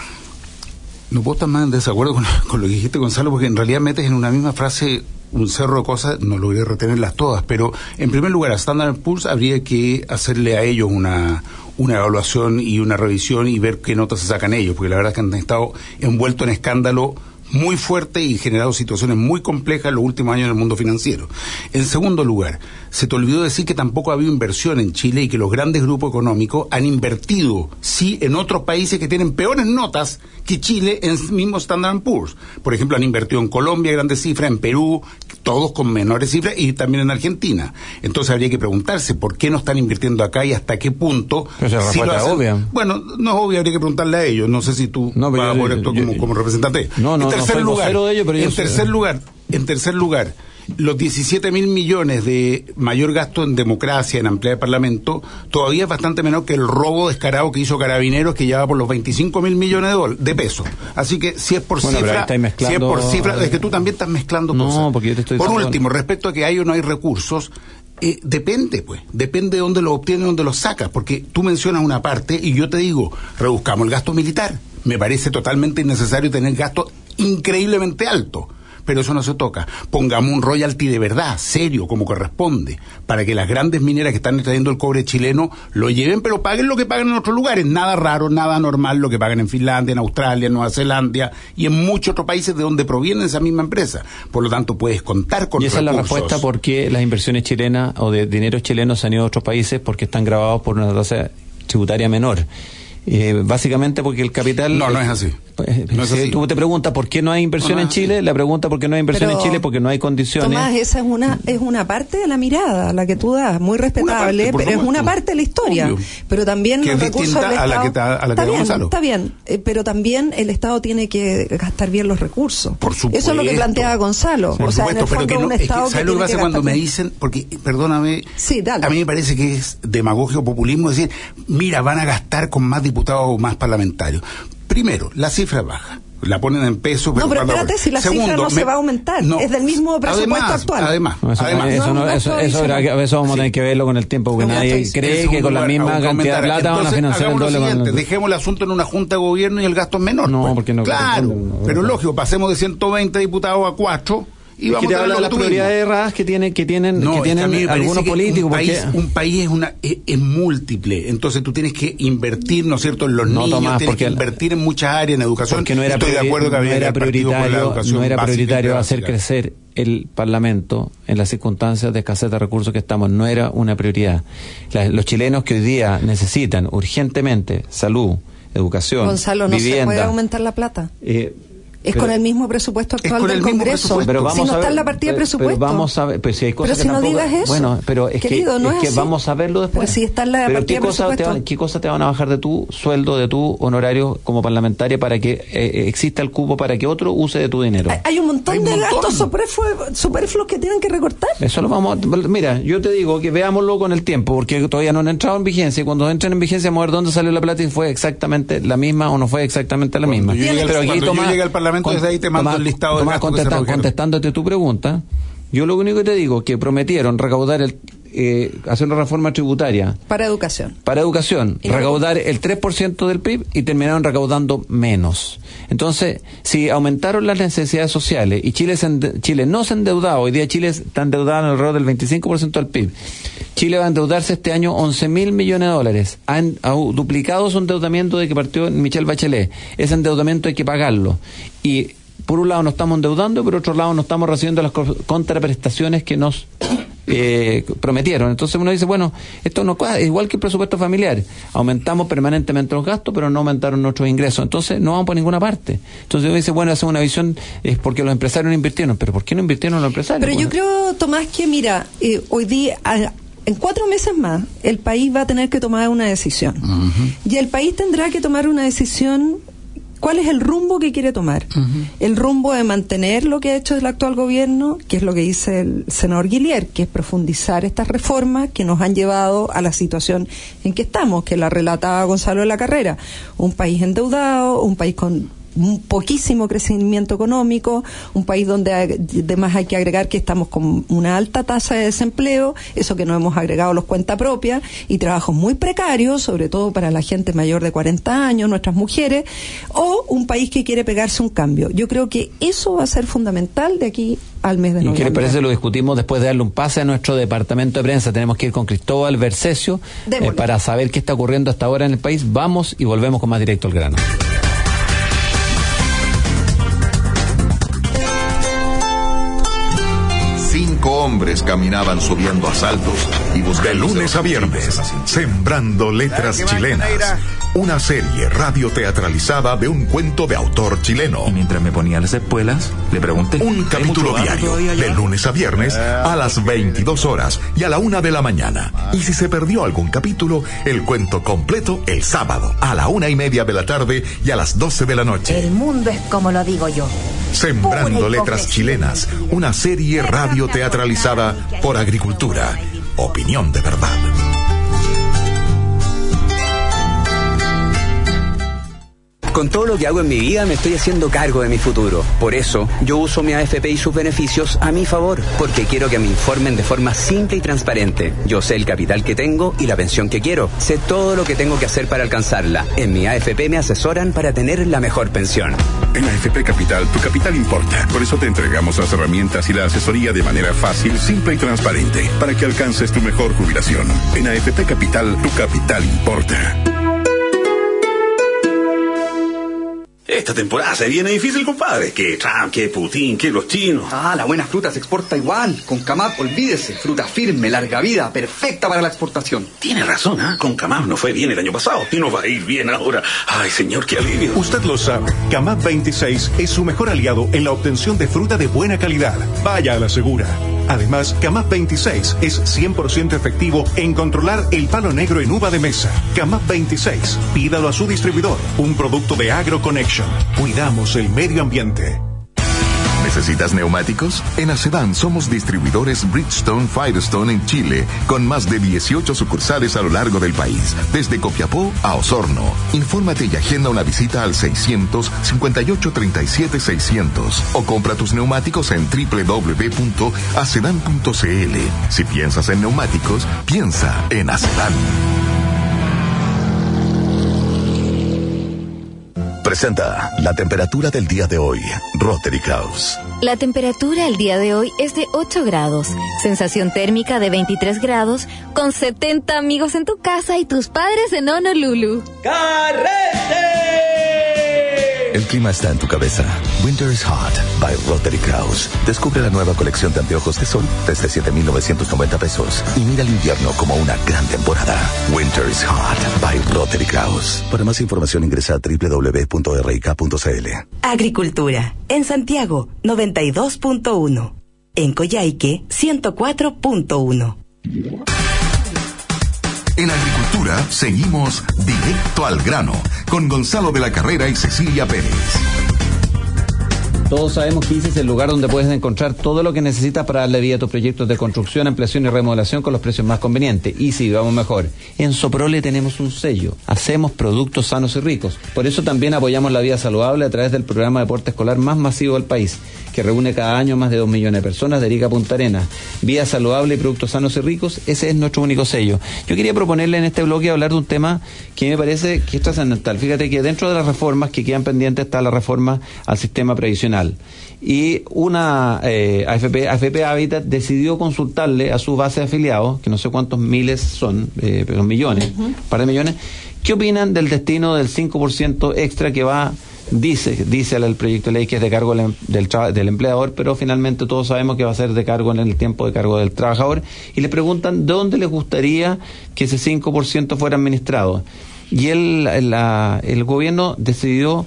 no puedo estar más en desacuerdo con, con lo que dijiste, Gonzalo, porque en realidad metes en una misma frase un cerro de cosas, no logré retenerlas todas, pero en primer lugar a Standard and Poor's habría que hacerle a ellos una una evaluación y una revisión y ver qué notas se sacan ellos, porque la verdad es que han estado envueltos en escándalo muy fuerte y generado situaciones muy complejas en los últimos años en el mundo financiero. En segundo lugar, se te olvidó decir que tampoco ha habido inversión en Chile y que los grandes grupos económicos han invertido, sí, en otros países que tienen peores notas que Chile en el mismo Standard and Poor's. Por ejemplo, han invertido en Colombia grandes cifras, en Perú, todos con menores cifras, y también en Argentina. Entonces habría que preguntarse por qué no están invirtiendo acá y hasta qué punto. Pero esa si lo respuesta hacen. es obvia. Bueno, no es obvio, habría que preguntarle a ellos. No sé si tú No, pero vas yo- a por esto yo- como, yo- como representante. No, no, en no tercer soy lugar, vocero de ellos, pero yo en sé. tercer lugar, en tercer lugar, los diecisiete mil millones de mayor gasto en democracia, en ampliar el Parlamento, todavía es bastante menor que el robo descarado que hizo Carabineros, que lleva por los veinticinco mil millones de, dol- de pesos. Así que si es por Bueno, pero ahí cifra, estáis si es mezclando- por cifra, es que tú también estás mezclando No, cosas. porque yo te estoy Por diciendo- último, respecto a que hay o no hay recursos, eh, depende, pues, depende de dónde los obtienes, dónde los sacas, porque tú mencionas una parte y yo te digo, reduzcamos el gasto militar. Me parece totalmente innecesario tener gastos increíblemente altos. Pero eso no se toca. Pongamos un royalty de verdad, serio, como corresponde, para que las grandes mineras que están extrayendo el cobre chileno lo lleven, pero paguen lo que pagan en otros lugares. Nada raro, nada normal lo que pagan en Finlandia, en Australia, en Nueva Zelanda y en muchos otros países de donde proviene esa misma empresa. Por lo tanto, puedes contar con Y esa recursos. es la respuesta por qué las inversiones chilenas o de dineros chilenos se han ido a otros países, porque están grabados por una tasa tributaria menor. Eh, básicamente porque el capital... No, no es así. Eh, No es si así. tú te preguntas por qué no hay inversión No, no en es Chile, así. la pregunta por qué no hay inversión Pero, en Chile porque no hay condiciones. Tomás, esa es una es una parte de la mirada, la que tú das, muy respetable, parte, por pero es supuesto. una parte de la historia. Obvio. Pero también Que los es recursos distinta del a la Estado. que ta- a la que está da bien, Gonzalo. está bien, eh, pero también el Estado tiene que gastar bien los recursos. Por supuesto. Eso es lo que planteaba Gonzalo. Por o sea, en el supuesto, pero fondo que no, un es que, Estado que, ¿sabes lo que tiene pasa que cuando gastar me bien. dicen? Porque, perdóname, Sí, dale. a mí me parece que es demagogia o populismo decir, mira, van a gastar con más diputados o más parlamentarios. Primero, la cifra es baja. La ponen en pesos. No, pero cuando- espérate, si la Segundo, cifra no se me- va a aumentar, no. es del mismo presupuesto Además, actual. Además, No, eso, además. eso, No, no, no, eso, no, eso, eso habrá no. que- eso vamos a Sí. tener que verlo con el tiempo, porque No, nadie estoy- cree En que con la segundo misma lugar, cantidad de aumentar. plata van a Entonces, financiar el hagamos lo doble. siguiente, con- dejemos el asunto en una junta de gobierno y el gasto es menor. No, pues. porque no Claro, corresponde, no, pero no. lógico, pasemos de ciento veinte diputados a cuatro y Es vamos que te a tener habla lo de que las tú mismo. prioridades erradas que tienen, que tienen, No, que es tienen a mí me parece algunos que políticos. Un país, porque- un país es una es, es múltiple, entonces tú tienes que invertir, ¿no es cierto?, en los No, niños, Tomás, tienes porque que el- invertir en muchas áreas, en educación. Porque no era, Estoy de priori- acuerdo que no había era el partido por la prioritario, educación no era básica y prioritario hacer básica. crecer el Parlamento en las circunstancias de escasez de recursos que estamos. No era una prioridad. La- los chilenos que hoy día necesitan urgentemente salud, educación, Gonzalo, no vivienda. se puede aumentar la plata. eh, Es pero- con el mismo presupuesto Es actual con del el mismo Congreso. presupuesto. Pero vamos si no a está ver, en la partida de pero- presupuesto. Pero vamos a ver, pero si hay cosas Pero que si no tampoco- digas eso. Bueno, pero es Querido, que, no es es que así. vamos a verlo después. Pero si está en la Pero partida ¿qué de cosas te presupuesto? van, ¿qué cosas te van a bajar de tu sueldo, de tu honorario como parlamentaria para que eh, exista el cupo para que otro use de tu dinero? Hay- Hay un montón Hay un de montón. gastos superfluos superfluos que tienen que recortar. Eso lo vamos a- mira, yo te digo que veámoslo con el tiempo, porque todavía no han entrado en vigencia, y cuando entren en vigencia vamos a ver dónde salió la plata y fue exactamente la misma o no fue exactamente la Cuando misma. yo llegue al- Pero aquí, cuando yo Tomás, llegue al Parlamento, con- desde ahí te mando Tomás, el listado de Tomás, gastos que se contesta- redujeron. contestándote tu pregunta, yo lo único que te digo es que prometieron recaudar el eh, hacer una reforma tributaria Para educación. para educación, Y no- recaudar el tres por ciento del P I B y terminaron recaudando menos. Entonces, si aumentaron las necesidades sociales y Chile, se ende- Chile no se ha endeudado, hoy día Chile está endeudado en alrededor del veinticinco por ciento del P I B. Chile va a endeudarse este año once mil millones de dólares. Ha, en- ha duplicado su endeudamiento de que partió Michelle Bachelet. Ese endeudamiento hay que pagarlo. Y por un lado nos estamos endeudando y por otro lado no estamos recibiendo las co- contraprestaciones que nos eh, prometieron. Entonces uno dice, bueno, esto no cuadra, igual que el presupuesto familiar. Aumentamos permanentemente los gastos, pero no aumentaron nuestros ingresos. Entonces no vamos por ninguna parte. Entonces uno dice, bueno, esa es una visión, es porque los empresarios no invirtieron. ¿Pero por qué no invirtieron los empresarios? Pero yo Bueno, creo, Tomás, que mira, eh, hoy día, a- en cuatro meses más, el país va a tener que tomar una decisión. Y el país tendrá que tomar una decisión. ¿Cuál es el rumbo que quiere tomar? El rumbo de mantener lo que ha hecho el actual gobierno, que es lo que dice el senador Guillier, que es profundizar estas reformas que nos han llevado a la situación en que estamos, que la relataba Gonzalo de la Carrera. Un país endeudado, un país con un poquísimo crecimiento económico, un país donde además hay que agregar que estamos con una alta tasa de desempleo, eso que no hemos agregado los cuenta propia, y trabajos muy precarios, sobre todo para la gente mayor de cuarenta años, nuestras mujeres, o un país que quiere pegarse un cambio. Yo creo que eso va a ser fundamental de aquí al mes de ¿y noviembre. qué le parece? Lo discutimos después de darle un pase a nuestro departamento de prensa. Tenemos que ir con Cristóbal Bercesio eh, Démosle. para saber qué está ocurriendo hasta ahora en el país. Vamos y volvemos con más directo al grano. hombres caminaban subiendo asaltos y buscando... De lunes a viernes, Sembrando Letras Chilenas. Una serie radioteatralizada de un cuento de autor chileno. Y mientras me ponía las espuelas, le pregunté... Un capítulo diario, de lunes a viernes, a las veintidós horas y a la una de la mañana. Y si se perdió algún capítulo, el cuento completo el sábado, a la una y media de la tarde y a las doce de la noche. El mundo es como lo digo yo. Sembrando Letras Chilenas, una serie radioteatralizada por Agricultura. Opinión de verdad. Con todo lo que hago en mi vida me estoy haciendo cargo de mi futuro. Por eso, yo uso mi A F P y sus beneficios a mi favor, porque quiero que me informen de forma simple y transparente. Yo sé el capital que tengo y la pensión que quiero. Sé todo lo que tengo que hacer para alcanzarla. En mi A F P me asesoran para tener la mejor pensión. En A F P Capital, tu capital importa. Por eso te entregamos las herramientas y la asesoría de manera fácil, simple y transparente, para que alcances tu mejor jubilación. En A F P Capital, tu capital importa. Esta temporada se viene difícil, compadre. Que Trump, que Putin, que los chinos. Ah, la buena fruta se exporta igual. Con Camap, olvídese. Fruta firme, larga vida, perfecta para la exportación. Tiene razón, ¿ah? ¿eh? Con Camap no fue bien el año pasado y nos va a ir bien ahora. Ay, señor, qué alivio. Usted lo sabe. Camap veintiséis es su mejor aliado en la obtención de fruta de buena calidad. Vaya a la segura. Además, Camap veintiséis es cien por ciento efectivo en controlar el palo negro en uva de mesa. Camap veintiséis, pídalo a su distribuidor. Un producto de AgroConnection. Cuidamos el medio ambiente. ¿Necesitas neumáticos? En Acedan somos distribuidores Bridgestone Firestone en Chile, con más de dieciocho sucursales a lo largo del país, desde Copiapó a Osorno. Infórmate y agenda una visita al seiscientos cincuenta y ocho treinta y siete seiscientos o compra tus neumáticos en doble u doble u doble u punto acedan punto c l. Si piensas en neumáticos, piensa en Acedan. Presenta la temperatura del día de hoy, Rotary House. La temperatura el día de hoy es de ocho grados, sensación térmica de veintitrés grados, con setenta amigos en tu casa y tus padres en Honolulu. ¡Carrete! El clima está en tu cabeza. Winter is Hot by Rotary House. Descubre la nueva colección de anteojos de sol desde siete mil novecientos noventa pesos y mira el invierno como una gran temporada. Winter is Hot by Rotary House. Para más información ingresa a doble u doble u doble u punto r i k punto c l. Agricultura. En Santiago, noventa y dos punto uno. En Coyhaique, ciento cuatro punto uno. En Agricultura seguimos directo al grano con Gonzalo de la Carrera y Cecilia Pérez. Todos sabemos que I C E es el lugar donde puedes encontrar todo lo que necesitas para darle vida a tus proyectos de construcción, ampliación y remodelación con los precios más convenientes. Y sí, vamos mejor. En Soprole tenemos un sello. Hacemos productos sanos y ricos. Por eso también apoyamos la vida saludable a través del programa de deporte escolar más masivo del país, que reúne cada año más de dos millones de personas de Arica a Punta Arenas. Vida saludable y productos sanos y ricos, ese es nuestro único sello. Yo quería proponerle en este bloque hablar de un tema que me parece que es trascendental. Fíjate que dentro de las reformas que quedan pendientes está la reforma al sistema previsional. Y una eh, A F P, A F P Habitat decidió consultarle a su base de afiliados, que no sé cuántos miles son, eh, pero millones, un uh-huh. par de millones, ¿qué opinan del destino del cinco por ciento extra que va, dice, dice el proyecto de ley que es de cargo del, del, del empleador, pero finalmente todos sabemos que va a ser de cargo en el tiempo de cargo del trabajador? Y le preguntan dónde les gustaría que ese cinco por ciento fuera administrado. Y el, la, el gobierno decidió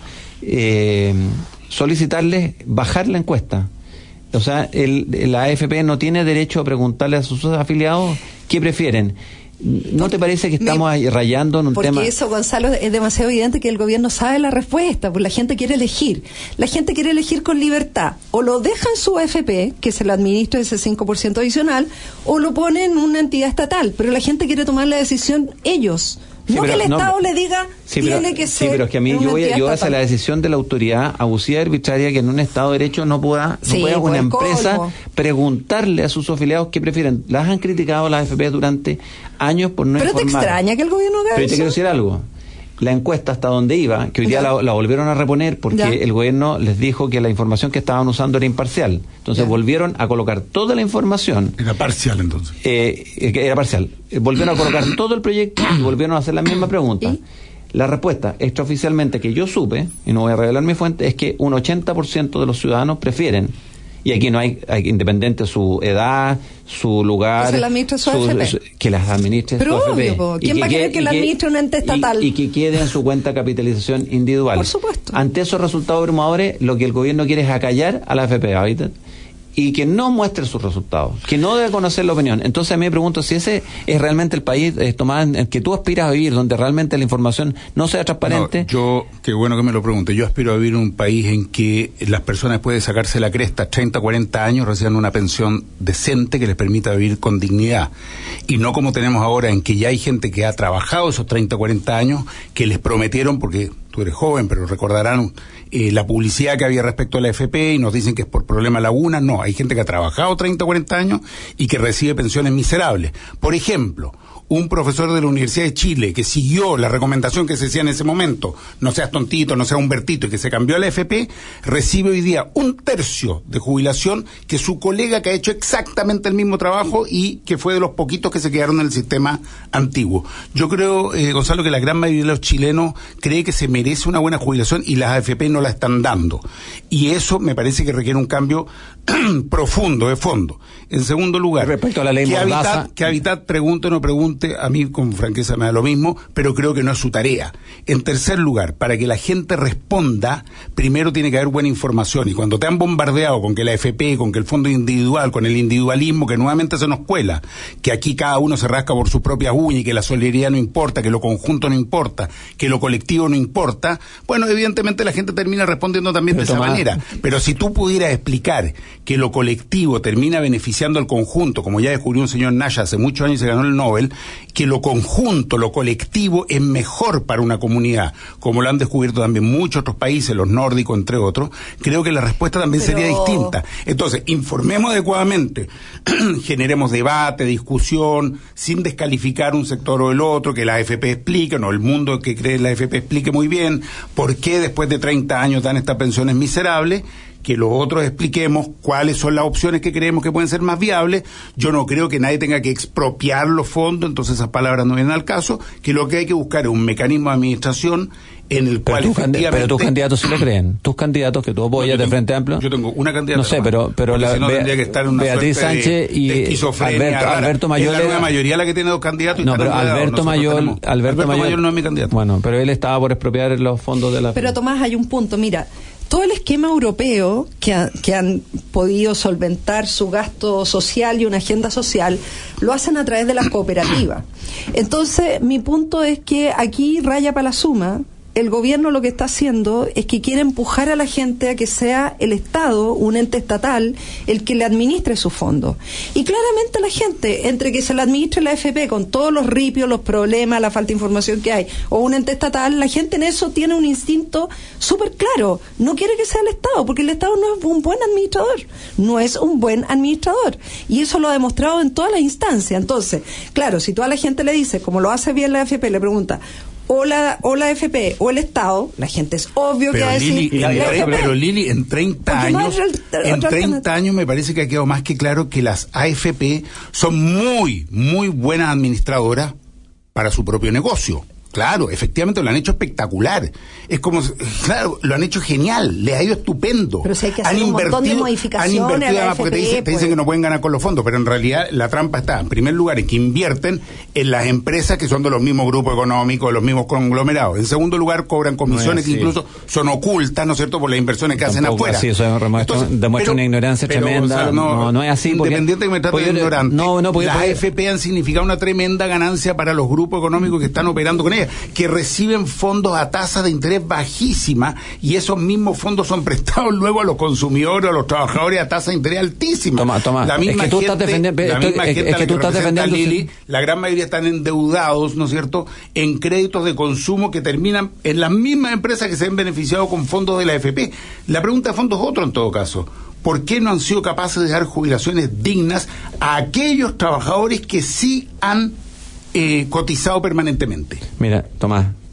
eh, solicitarles bajar la encuesta. O sea, el, la A F P no tiene derecho a preguntarle a sus afiliados qué prefieren. ¿No te parece que estamos Me, rayando en un porque tema? Porque eso, Gonzalo, es demasiado evidente que el gobierno sabe la respuesta, pues la gente quiere elegir. La gente quiere elegir con libertad. O lo deja en su A F P, que se lo administre ese cinco por ciento adicional, o lo pone en una entidad estatal. Pero la gente quiere tomar la decisión ellos. Sí, no pero, que el Estado no, le diga, sí, tiene pero, que ser. Sí, pero es que a mí yo voy, yo voy a hacer la decisión de la autoridad abusiva y arbitraria que en un Estado de Derecho no pueda, sí, no pueda una empresa colmo. preguntarle a sus afiliados qué prefieren. Las han criticado las A F P durante años por no pero informar. Pero te extraña que el gobierno haga Pero eso. te quiero decir algo. La encuesta hasta donde iba, que hoy día la, la volvieron a reponer porque ya. el gobierno les dijo que la información que estaban usando era imparcial. Entonces ya. volvieron a colocar toda la información. Era parcial entonces. Eh, era parcial. Volvieron a colocar todo el proyecto y volvieron a hacer la misma pregunta. ¿Y? La respuesta extraoficialmente que yo supe, y no voy a revelar mi fuente, es que un ochenta por ciento de los ciudadanos prefieren Y aquí no hay, hay independiente su edad, su lugar. Que se la administre su, su A F P. Su, que las administre Pero su obvio, A F P. ¿quién va a querer que la administre un ente estatal? Y, y que quede en su cuenta de capitalización individual. Por supuesto. Ante esos resultados abrumadores, lo que el gobierno quiere es acallar a la A F P, ¿ahorita? Y que no muestre sus resultados, que no debe conocer la opinión. Entonces a mí me pregunto si ese es realmente el país, eh, Tomás, en el que tú aspiras a vivir, donde realmente la información no sea transparente. No, yo, qué bueno que me lo pregunte, yo aspiro a vivir en un país en que las personas pueden sacarse la cresta treinta, cuarenta años, reciban una pensión decente que les permita vivir con dignidad. Y no como tenemos ahora, en que ya hay gente que ha trabajado esos treinta, cuarenta años, que les prometieron, porque tú eres joven, pero recordarán eh, la publicidad que había respecto a la A F P y nos dicen que es por problema laguna. No, hay gente que ha trabajado treinta, cuarenta años y que recibe pensiones miserables. Por ejemplo, un profesor de la Universidad de Chile que siguió la recomendación que se hacía en ese momento, no seas tontito, no seas Humbertito, y que se cambió a la A F P, recibe hoy día un tercio de jubilación que su colega que ha hecho exactamente el mismo trabajo y que fue de los poquitos que se quedaron en el sistema antiguo. Yo creo, eh, Gonzalo, que la gran mayoría de los chilenos cree que se merece una buena jubilación y las A F P no la están dando. Y eso me parece que requiere un cambio profundo, de fondo. En segundo lugar, respecto a la ley que Mordaza, Habitat, que Habitat pregunte o no pregunte, a mí con franqueza me da lo mismo, pero creo que no es su tarea. En tercer lugar, para que la gente responda, primero tiene que haber buena información, y cuando te han bombardeado con que la A F P, con que el fondo individual, con el individualismo que nuevamente se nos cuela, que aquí cada uno se rasca por sus propias uñas y que la solidaridad no importa, que lo conjunto no importa, que lo colectivo no importa, bueno, evidentemente la gente termina respondiendo también pero de esa manera. Pero si tú pudieras explicar que lo colectivo termina beneficiando al conjunto, como ya descubrió un señor Nash hace muchos años y se ganó el Nobel, que lo conjunto, lo colectivo es mejor para una comunidad, como lo han descubierto también muchos otros países, los nórdicos entre otros, creo que la respuesta también Pero... sería distinta. Entonces, informemos adecuadamente, generemos debate, discusión, sin descalificar un sector o el otro, que la A F P explique, no, el mundo que cree la A F P explique muy bien por qué después de treinta años dan estas pensiones miserables, que los otros expliquemos cuáles son las opciones que creemos que pueden ser más viables. Yo no creo que nadie tenga que expropiar los fondos, entonces esas palabras no vienen al caso, que lo que hay que buscar es un mecanismo de administración en el cual pero efectivamente... Pero tus candidatos sí lo creen, tus candidatos que tú apoyas de Frente Amplio. Yo tengo una candidata. No sé, pero, pero la, si no, tendría que estar en una Beatriz Sánchez y Alberto, Alberto Mayor. Es la mayoría la que tiene dos candidatos. No, pero Alberto Mayor, Alberto, Alberto Mayor, Mayor no es mi candidato. Bueno, pero él estaba por expropiar los fondos de la... Pero Tomás, hay un punto, mira... Todo el esquema europeo que, ha, que han podido solventar su gasto social y una agenda social lo hacen a través de las cooperativas. Entonces, mi punto es que aquí raya para la suma. El gobierno lo que está haciendo es que quiere empujar a la gente a que sea el Estado, un ente estatal, el que le administre sus fondos. Y claramente la gente, entre que se le administre la A F P con todos los ripios, los problemas, la falta de información que hay, o un ente estatal, la gente en eso tiene un instinto súper claro. No quiere que sea el Estado, porque el Estado no es un buen administrador. No es un buen administrador. Y eso lo ha demostrado en todas las instancias. Entonces, claro, si tú a la gente le dices, como lo hace bien la A F P, le pregunta... O la, o la A F P o el Estado, la gente es obvio pero que va a decir... Lili, en, pero Lili, en treinta años, no en treinta años me parece que ha quedado más que claro que las A F P son muy, muy buenas administradoras para su propio negocio. Claro, efectivamente lo han hecho espectacular. Es como, claro, lo han hecho genial, les ha ido estupendo. Pero si hay que hacer han un invertido, montón de modificaciones han invertido, a la porque A F P, te, dicen, te pues. dicen que no pueden ganar con los fondos, pero en realidad la trampa está, en primer lugar, en que invierten en las empresas que son de los mismos grupos económicos, de los mismos conglomerados. En segundo lugar, cobran comisiones no que incluso son ocultas, ¿no es cierto?, por las inversiones que Tampoco hacen afuera. Sí, eso demuestra, Entonces, demuestra pero, una ignorancia pero, tremenda. O sea, no, no, no es así. Independiente que me trate de ignorante, no, no, porque, las porque, A F P han significado una tremenda ganancia para los grupos económicos que están operando con ellas, que reciben fondos a tasa de interés bajísima y esos mismos fondos son prestados luego a los consumidores, a los trabajadores a tasa de interés altísima. Toma, toma. La misma es que tú gente, estás defendiendo, la estoy, misma es, gente es que tú que estás defendiendo Lili, la gran mayoría están endeudados, ¿no es cierto?, en créditos de consumo que terminan en las mismas empresas que se han beneficiado con fondos de la A F P. La pregunta de fondo es otra en todo caso. ¿Por qué no han sido capaces de dar jubilaciones dignas a aquellos trabajadores que sí han eh, cotizado permanentemente? Mira, Tomás,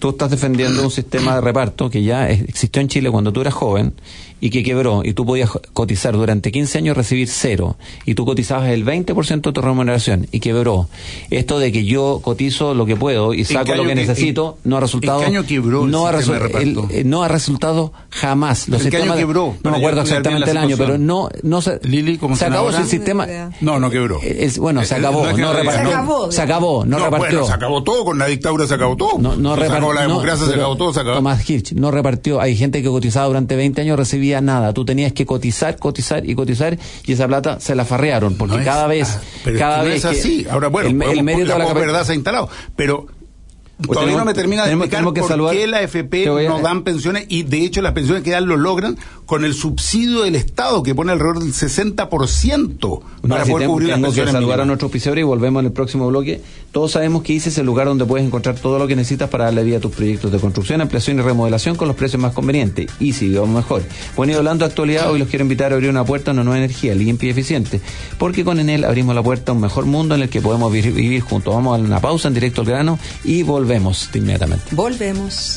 tú estás defendiendo un sistema de reparto que ya existió en Chile cuando tú eras joven y que quebró, y tú podías cotizar durante quince años, recibir cero, y tú cotizabas el veinte por ciento de tu remuneración, y quebró. Esto de que yo cotizo lo que puedo y saco lo que, que necesito, en, no ha resultado... ¿En qué año quebró no, el ha sistema de reparto? El, no ha resultado jamás. Los ¿En qué año quebró? No me acuerdo exactamente el año, pero no, no se... Lili, ¿cómo se acabó el sistema... No, no quebró. Es, bueno, se acabó, no, no repartió. Se acabó. Se acabó, no, no repartió. Bueno, se acabó todo, con la dictadura se acabó todo. No, no se repartió. acabó la democracia, no, se acabó todo, se acabó. Tomás Hirsch, no repartió. Hay gente que cotizaba durante veinte años, recibía nada. Tú tenías que cotizar, cotizar y cotizar, y esa plata se la farrearon, porque no cada es, vez, ah, pero cada es que vez no es así. Ahora, bueno, el, el mérito de la, la verdad se ha instalado, pero Pues todavía tenemos, no me termina de tenemos, explicar tenemos que por saludar, qué la A F P a, no dan pensiones, y de hecho las pensiones que dan lo logran con el subsidio del Estado, que pone alrededor del sesenta por ciento para no, poder si cubrir las tengo pensiones que saludar mínimas. a nuestro auspiciador y volvemos en el próximo bloque. Todos sabemos que I C E es el lugar donde puedes encontrar todo lo que necesitas para darle vida a tus proyectos de construcción, ampliación y remodelación con los precios más convenientes. Y si vivamos mejor. Bueno, y hablando de actualidad, hoy los quiero invitar a abrir una puerta a una nueva energía limpia y eficiente, porque con Enel abrimos la puerta a un mejor mundo en el que podemos vivir, vivir juntos. Vamos a dar una pausa en directo al grano y volvemos inmediatamente. Volvemos.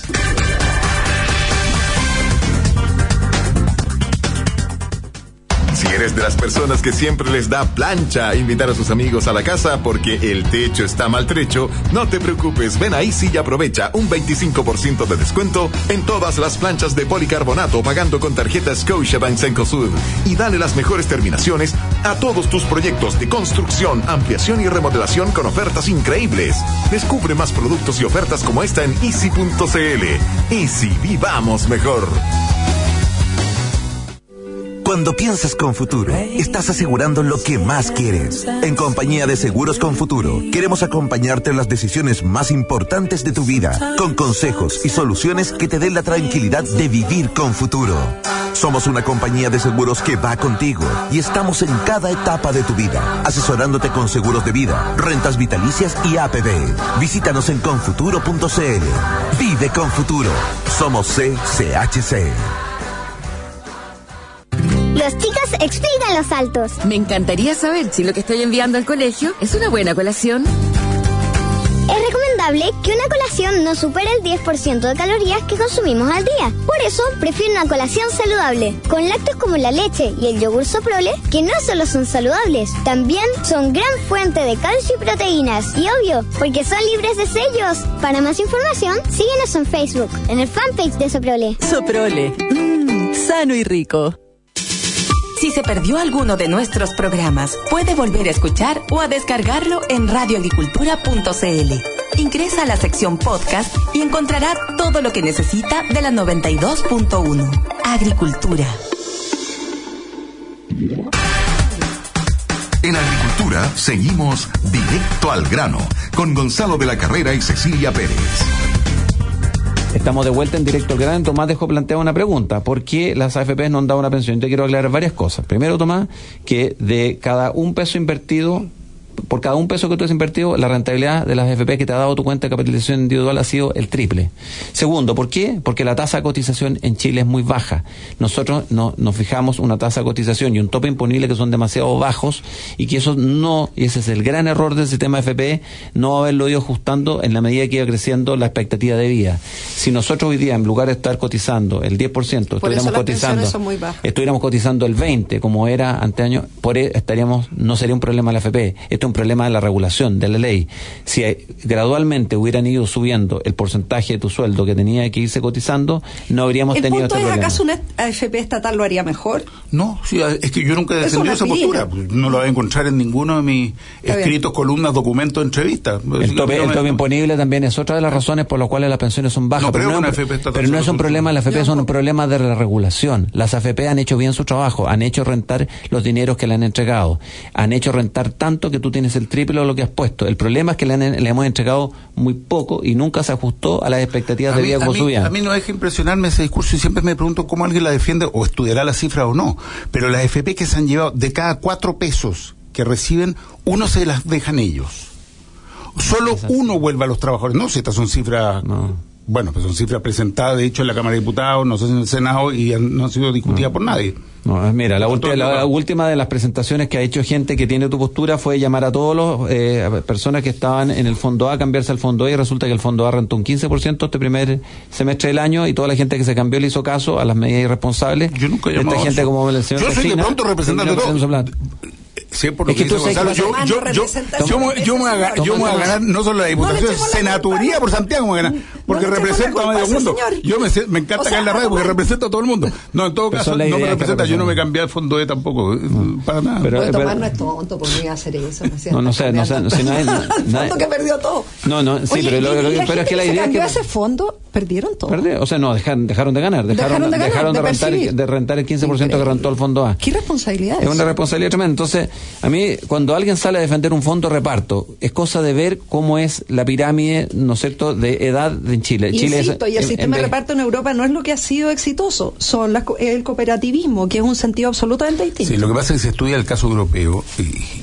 Si eres de las personas que siempre les da plancha invitar a sus amigos a la casa porque el techo está maltrecho, no te preocupes, ven a Easy y aprovecha un veinticinco por ciento de descuento en todas las planchas de policarbonato pagando con tarjeta Scotiabank Cencosud y dale las mejores terminaciones a todos tus proyectos de construcción, ampliación y remodelación con ofertas increíbles. Descubre más productos y ofertas como esta en easy punto c l. Easy, vivamos mejor. Cuando piensas con Futuro, estás asegurando lo que más quieres. En compañía de Seguros con Futuro, queremos acompañarte en las decisiones más importantes de tu vida, con consejos y soluciones que te den la tranquilidad de vivir con futuro. Somos una compañía de seguros que va contigo y estamos en cada etapa de tu vida, asesorándote con seguros de vida, rentas vitalicias y A P B. Visítanos en confuturo punto c l. Vive con Futuro. Somos C C H C. Los chicos explican los saltos. Me encantaría saber si lo que estoy enviando al colegio es una buena colación. Es recomendable que una colación no supere el diez por ciento de calorías que consumimos al día. Por eso, prefiero una colación saludable, con lácteos como la leche y el yogur Soprole, que no solo son saludables, también son gran fuente de calcio y proteínas. Y obvio, porque son libres de sellos. Para más información, síguenos en Facebook, en el fanpage de Soprole. Soprole, mmm, sano y rico. Si se perdió alguno de nuestros programas, puede volver a escuchar o a descargarlo en radio agricultura punto c l. Ingresa a la sección podcast y encontrará todo lo que necesita de la noventa y dos punto uno. Agricultura. En Agricultura seguimos directo al grano con Gonzalo de la Carrera y Cecilia Pérez. Estamos de vuelta en directo al grano. Tomás dejó planteada una pregunta: ¿por qué las A F P no han dado una pensión? Te quiero aclarar varias cosas. Primero, Tomás, que de cada un peso invertido, por cada un peso que tú has invertido, la rentabilidad de las A F P que te ha dado tu cuenta de capitalización individual ha sido el triple. Segundo, ¿por qué? Porque la tasa de cotización en Chile es muy baja. Nosotros no, nos fijamos una tasa de cotización y un tope imponible que son demasiado bajos, y que eso no, y ese es el gran error del sistema A F P, no haberlo ido ajustando en la medida que iba creciendo la expectativa de vida. Si nosotros hoy día, en lugar de estar cotizando el diez por ciento, por estuviéramos cotizando, son muy bajas. estuviéramos cotizando el veinte por ciento, como era anteaño, por estaríamos, no sería un problema de la A F P. Esto es un problema de la regulación, de la ley. Si hay, gradualmente hubieran ido subiendo el porcentaje de tu sueldo que tenía que irse cotizando, no habríamos ¿El tenido punto este es, problema. acaso una A F P estatal lo haría mejor? No, sí, es que yo nunca he defendido esa postura. No lo voy a encontrar en ninguno de mis Está escritos, bien. columnas, documentos, entrevistas. El tope, el tope imponible también es otra de las razones por las cuales las pensiones son bajas. No, pero, pero no, es un, pero no es un problema de la A F P, son un problema de la regulación. Las A F P han hecho bien su trabajo, han hecho rentar los dineros que le han entregado, han hecho rentar tanto que tú tienes el triple de lo que has puesto. El problema es que le, han, le hemos entregado muy poco y nunca se ajustó a las expectativas a de mí, vida como a mí, subían. A mí no deja impresionarme ese discurso y siempre me pregunto cómo alguien la defiende o estudiará la cifra o no. Pero las A F P que se han llevado, de cada cuatro pesos que reciben, uno se las dejan ellos. Solo uno vuelve a los trabajadores. No, si estas son cifras... No. Bueno, pues son cifras presentadas, de hecho, en la Cámara de Diputados, no sé si en el Senado, y han, no han sido discutidas no. por nadie. No, mira, la, ulti- la, la última de las presentaciones que ha hecho gente que tiene tu postura fue llamar a todos los eh, personas que estaban en el Fondo A a cambiarse al Fondo A, y resulta que el Fondo A rentó un quince por ciento este primer semestre del año, y toda la gente que se cambió le hizo caso a las medidas irresponsables. Yo nunca he llamado Esta gente eso. como el señor Yo soy Cocina, de pronto representante de todo. Sí, por lo es que, que dice Gonzalo, yo, yo, yo, yo, me, yo, me a, yo me voy a ganar no solo la diputación, no senaturía por Santiago me voy a ganar, porque no represento a medio mundo. Yo me, me encanta o sea, caer en la radio porque represento a todo el mundo. No, en todo caso, no me representa, yo no me cambié al Fondo E tampoco, no. para nada. Pero, pero Tomás no es tonto, porque iba a hacer eso. No, no sé, no sé. No sé no hay, no, el fondo que perdió todo. No, no, sí, Oye, pero, lo, lo, y la pero es que la idea es que... ese fondo, perdieron todo. Perdió, o sea, no, dejaron, dejaron de ganar, dejaron, dejaron de, ganar, dejaron de, de, rentar, de rentar el quince por ciento que rentó el Fondo A. ¿Qué responsabilidad es? Es una responsabilidad tremenda. Entonces, a mí, cuando alguien sale a defender un fondo de reparto, es cosa de ver cómo es la pirámide, ¿no es cierto?, de edad en Chile. Insisto, Chile es, y el en, sistema en de reparto en Europa no es lo que ha sido exitoso, son las, el cooperativismo, que es un sentido absolutamente distinto. Sí, lo que pasa es que se estudia el caso europeo, y,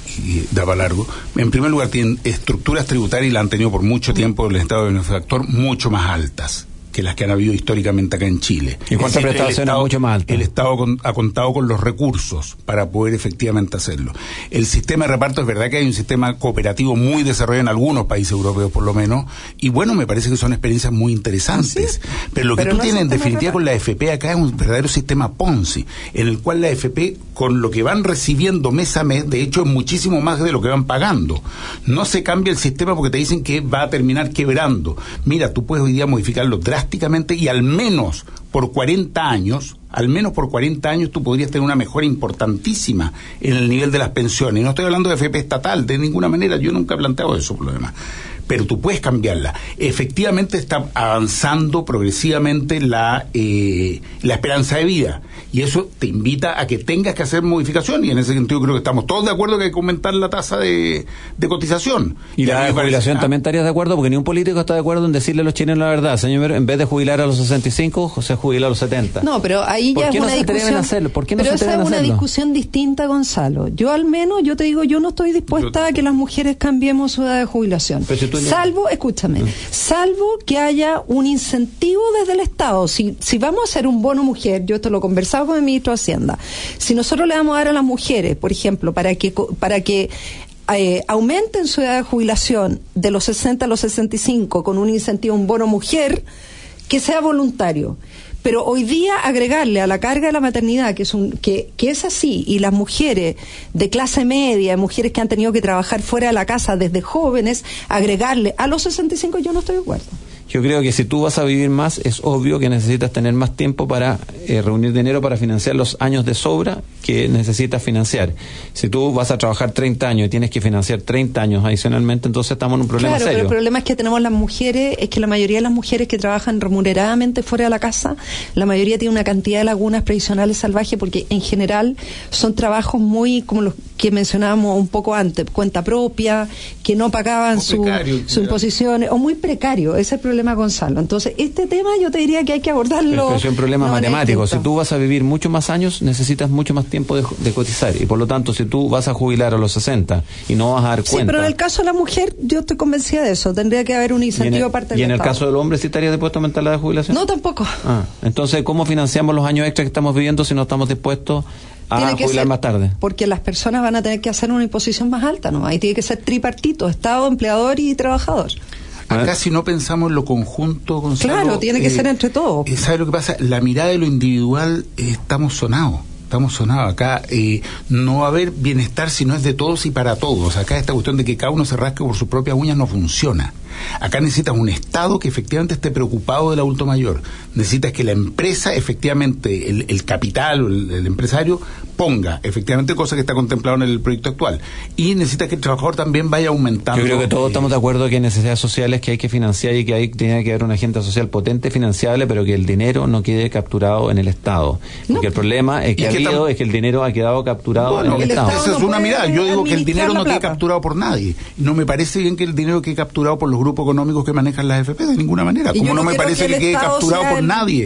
y da para largo. En primer lugar, tienen estructuras tributarias, y la han tenido por mucho tiempo el Estado benefactor, mucho más altas que las que han habido históricamente acá en Chile. ¿Y cuántas prestaciones mucho más altas? El Estado con, ha contado con los recursos para poder efectivamente hacerlo. El sistema de reparto, es verdad que hay un sistema cooperativo muy desarrollado en algunos países europeos por lo menos, y bueno, me parece que son experiencias muy interesantes. ¿Sí? Pero lo que Pero tú no tienes en definitiva con la A F P acá es un verdadero sistema Ponzi, en el cual la A F P, con lo que van recibiendo mes a mes, de hecho es muchísimo más de lo que van pagando. No se cambia el sistema porque te dicen que va a terminar quebrando. Mira, tú puedes hoy día modificarlo drásticamente, y al menos por cuarenta años, al menos por cuarenta años tú podrías tener una mejora importantísima en el nivel de las pensiones. Y no estoy hablando de A F P estatal, de ninguna manera, yo nunca he planteado eso por lo demás. Pero tú puedes cambiarla. Efectivamente está avanzando progresivamente la, eh, la esperanza de vida. Y eso te invita a que tengas que hacer modificación. Y en ese sentido creo que estamos todos de acuerdo que hay que aumentar la tasa de, de cotización. Y, y la de jubilación parece, también estarías de acuerdo, porque ni un político está de acuerdo en decirle a los chilenos la verdad. Señor, en vez de jubilar a los sesenta y cinco, se jubila a los setenta. No, pero ahí ya es una no discusión. Hacerlo? ¿Por qué no pero se esa es una hacerlo? discusión distinta, Gonzalo. Yo al menos, yo te digo, yo no estoy dispuesta yo, a que las mujeres cambiemos su edad de jubilación. Si salvo, escúchame, no. salvo que haya un incentivo desde el Estado. Si, si vamos a hacer un bono mujer, yo esto lo he conversado con el ministro de Hacienda, si nosotros le vamos a dar a las mujeres, por ejemplo, para que para que eh, aumenten su edad de jubilación de los sesenta a los sesenta y cinco con un incentivo, un bono mujer, que sea voluntario. Pero hoy día agregarle a la carga de la maternidad, que es un que, que es así, y las mujeres de clase media, mujeres que han tenido que trabajar fuera de la casa desde jóvenes, agregarle a los sesenta y cinco, yo no estoy de acuerdo. Yo creo que si tú vas a vivir más, es obvio que necesitas tener más tiempo para eh, reunir dinero para financiar los años de sobra que necesitas financiar. Si tú vas a trabajar treinta años y tienes que financiar treinta años adicionalmente, entonces estamos en un problema claro, serio. Pero el problema es que tenemos las mujeres, es que la mayoría de las mujeres que trabajan remuneradamente fuera de la casa, la mayoría tiene una cantidad de lagunas previsionales salvajes, porque en general son trabajos muy, como los que mencionábamos un poco antes, cuenta propia, que no pagaban su, su imposiciones, o muy precario. Ese es el problema, Gonzalo. Entonces, este tema yo te diría que hay que abordarlo. Pero es un problema no matemático. Si tú vas a vivir mucho más años, necesitas mucho más tiempo de, de cotizar. Y por lo tanto, si tú vas a jubilar a los sesenta y no vas a dar sí, cuenta. Sí, pero en el caso de la mujer, yo estoy convencida de eso. Tendría que haber un incentivo aparte del ¿Y en el Estado. caso del hombre, sí estarías dispuesto a aumentar la de jubilación? No, tampoco. Ah, entonces, ¿cómo financiamos los años extras que estamos viviendo si no estamos dispuestos a tiene que jubilar ser, más tarde? Porque las personas van a tener que hacer una imposición más alta, ¿no? Ahí tiene que ser tripartito, Estado, empleador y trabajador. Acá si no pensamos en lo conjunto, Gonzalo, claro, tiene que eh, ser entre todos. Eh, ¿Sabe lo que pasa? La mirada de lo individual, eh, estamos sonados. Estamos sonados acá, eh, no va a haber bienestar si no es de todos y para todos. Acá esta cuestión de que cada uno se rasque por sus propias uñas no funciona. Acá necesitas un Estado que efectivamente esté preocupado del adulto mayor. Necesitas que la empresa, efectivamente, el, el capital o el, el empresario, ponga efectivamente cosas que está contemplado en el proyecto actual. Y necesitas que el trabajador también vaya aumentando. Yo creo que todos eh, estamos de acuerdo que hay necesidades sociales que hay que financiar y que hay, tiene que haber una agenda social potente, financiable, pero que el dinero no quede capturado en el Estado. Porque no. el problema es que, ha habido, es que el dinero ha quedado capturado bueno, en el, el Estado. Esa no es una mirada. Yo digo que el dinero no quede capturado por nadie. No me parece bien que el dinero quede capturado por los grupos económicos que manejan las A F P de ninguna manera. Como no, no me parece que, que quede capturado por el... nadie.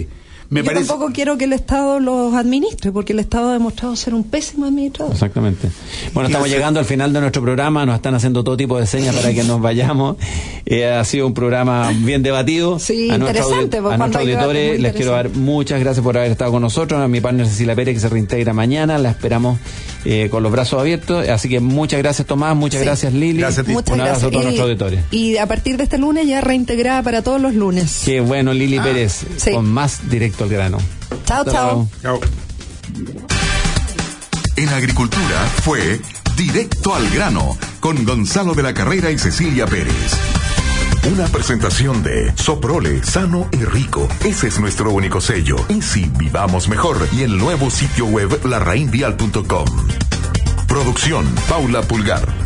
Me Yo parece... tampoco quiero que el Estado los administre, porque el Estado ha demostrado ser un pésimo administrador. Exactamente. Bueno, estamos llegando al final de nuestro programa, nos están haciendo todo tipo de señas para que nos vayamos. Eh, ha sido un programa bien debatido. Sí, a interesante. Nuestro, a nuestros auditores les quiero dar muchas gracias por haber estado con nosotros. A mi partner Cecilia Pérez, que se reintegra mañana, la esperamos eh, con los brazos abiertos. Así que muchas gracias, Tomás, muchas sí. gracias, Lili. Gracias a ti. Muchas un abrazo gracias. a todos Y, nuestros auditores. Y a partir de este lunes ya reintegrada para todos los lunes. Qué bueno, Lili ah, Pérez, sí. con más Directo al Grano. Chao, chao. Chao. En Agricultura fue Directo al Grano con Gonzalo de la Carrera y Cecilia Pérez. Una presentación de Soprole, sano y rico. Ese es nuestro único sello. Easy, vivamos mejor. Y el nuevo sitio web la rain vial punto com. Producción Paula Pulgar.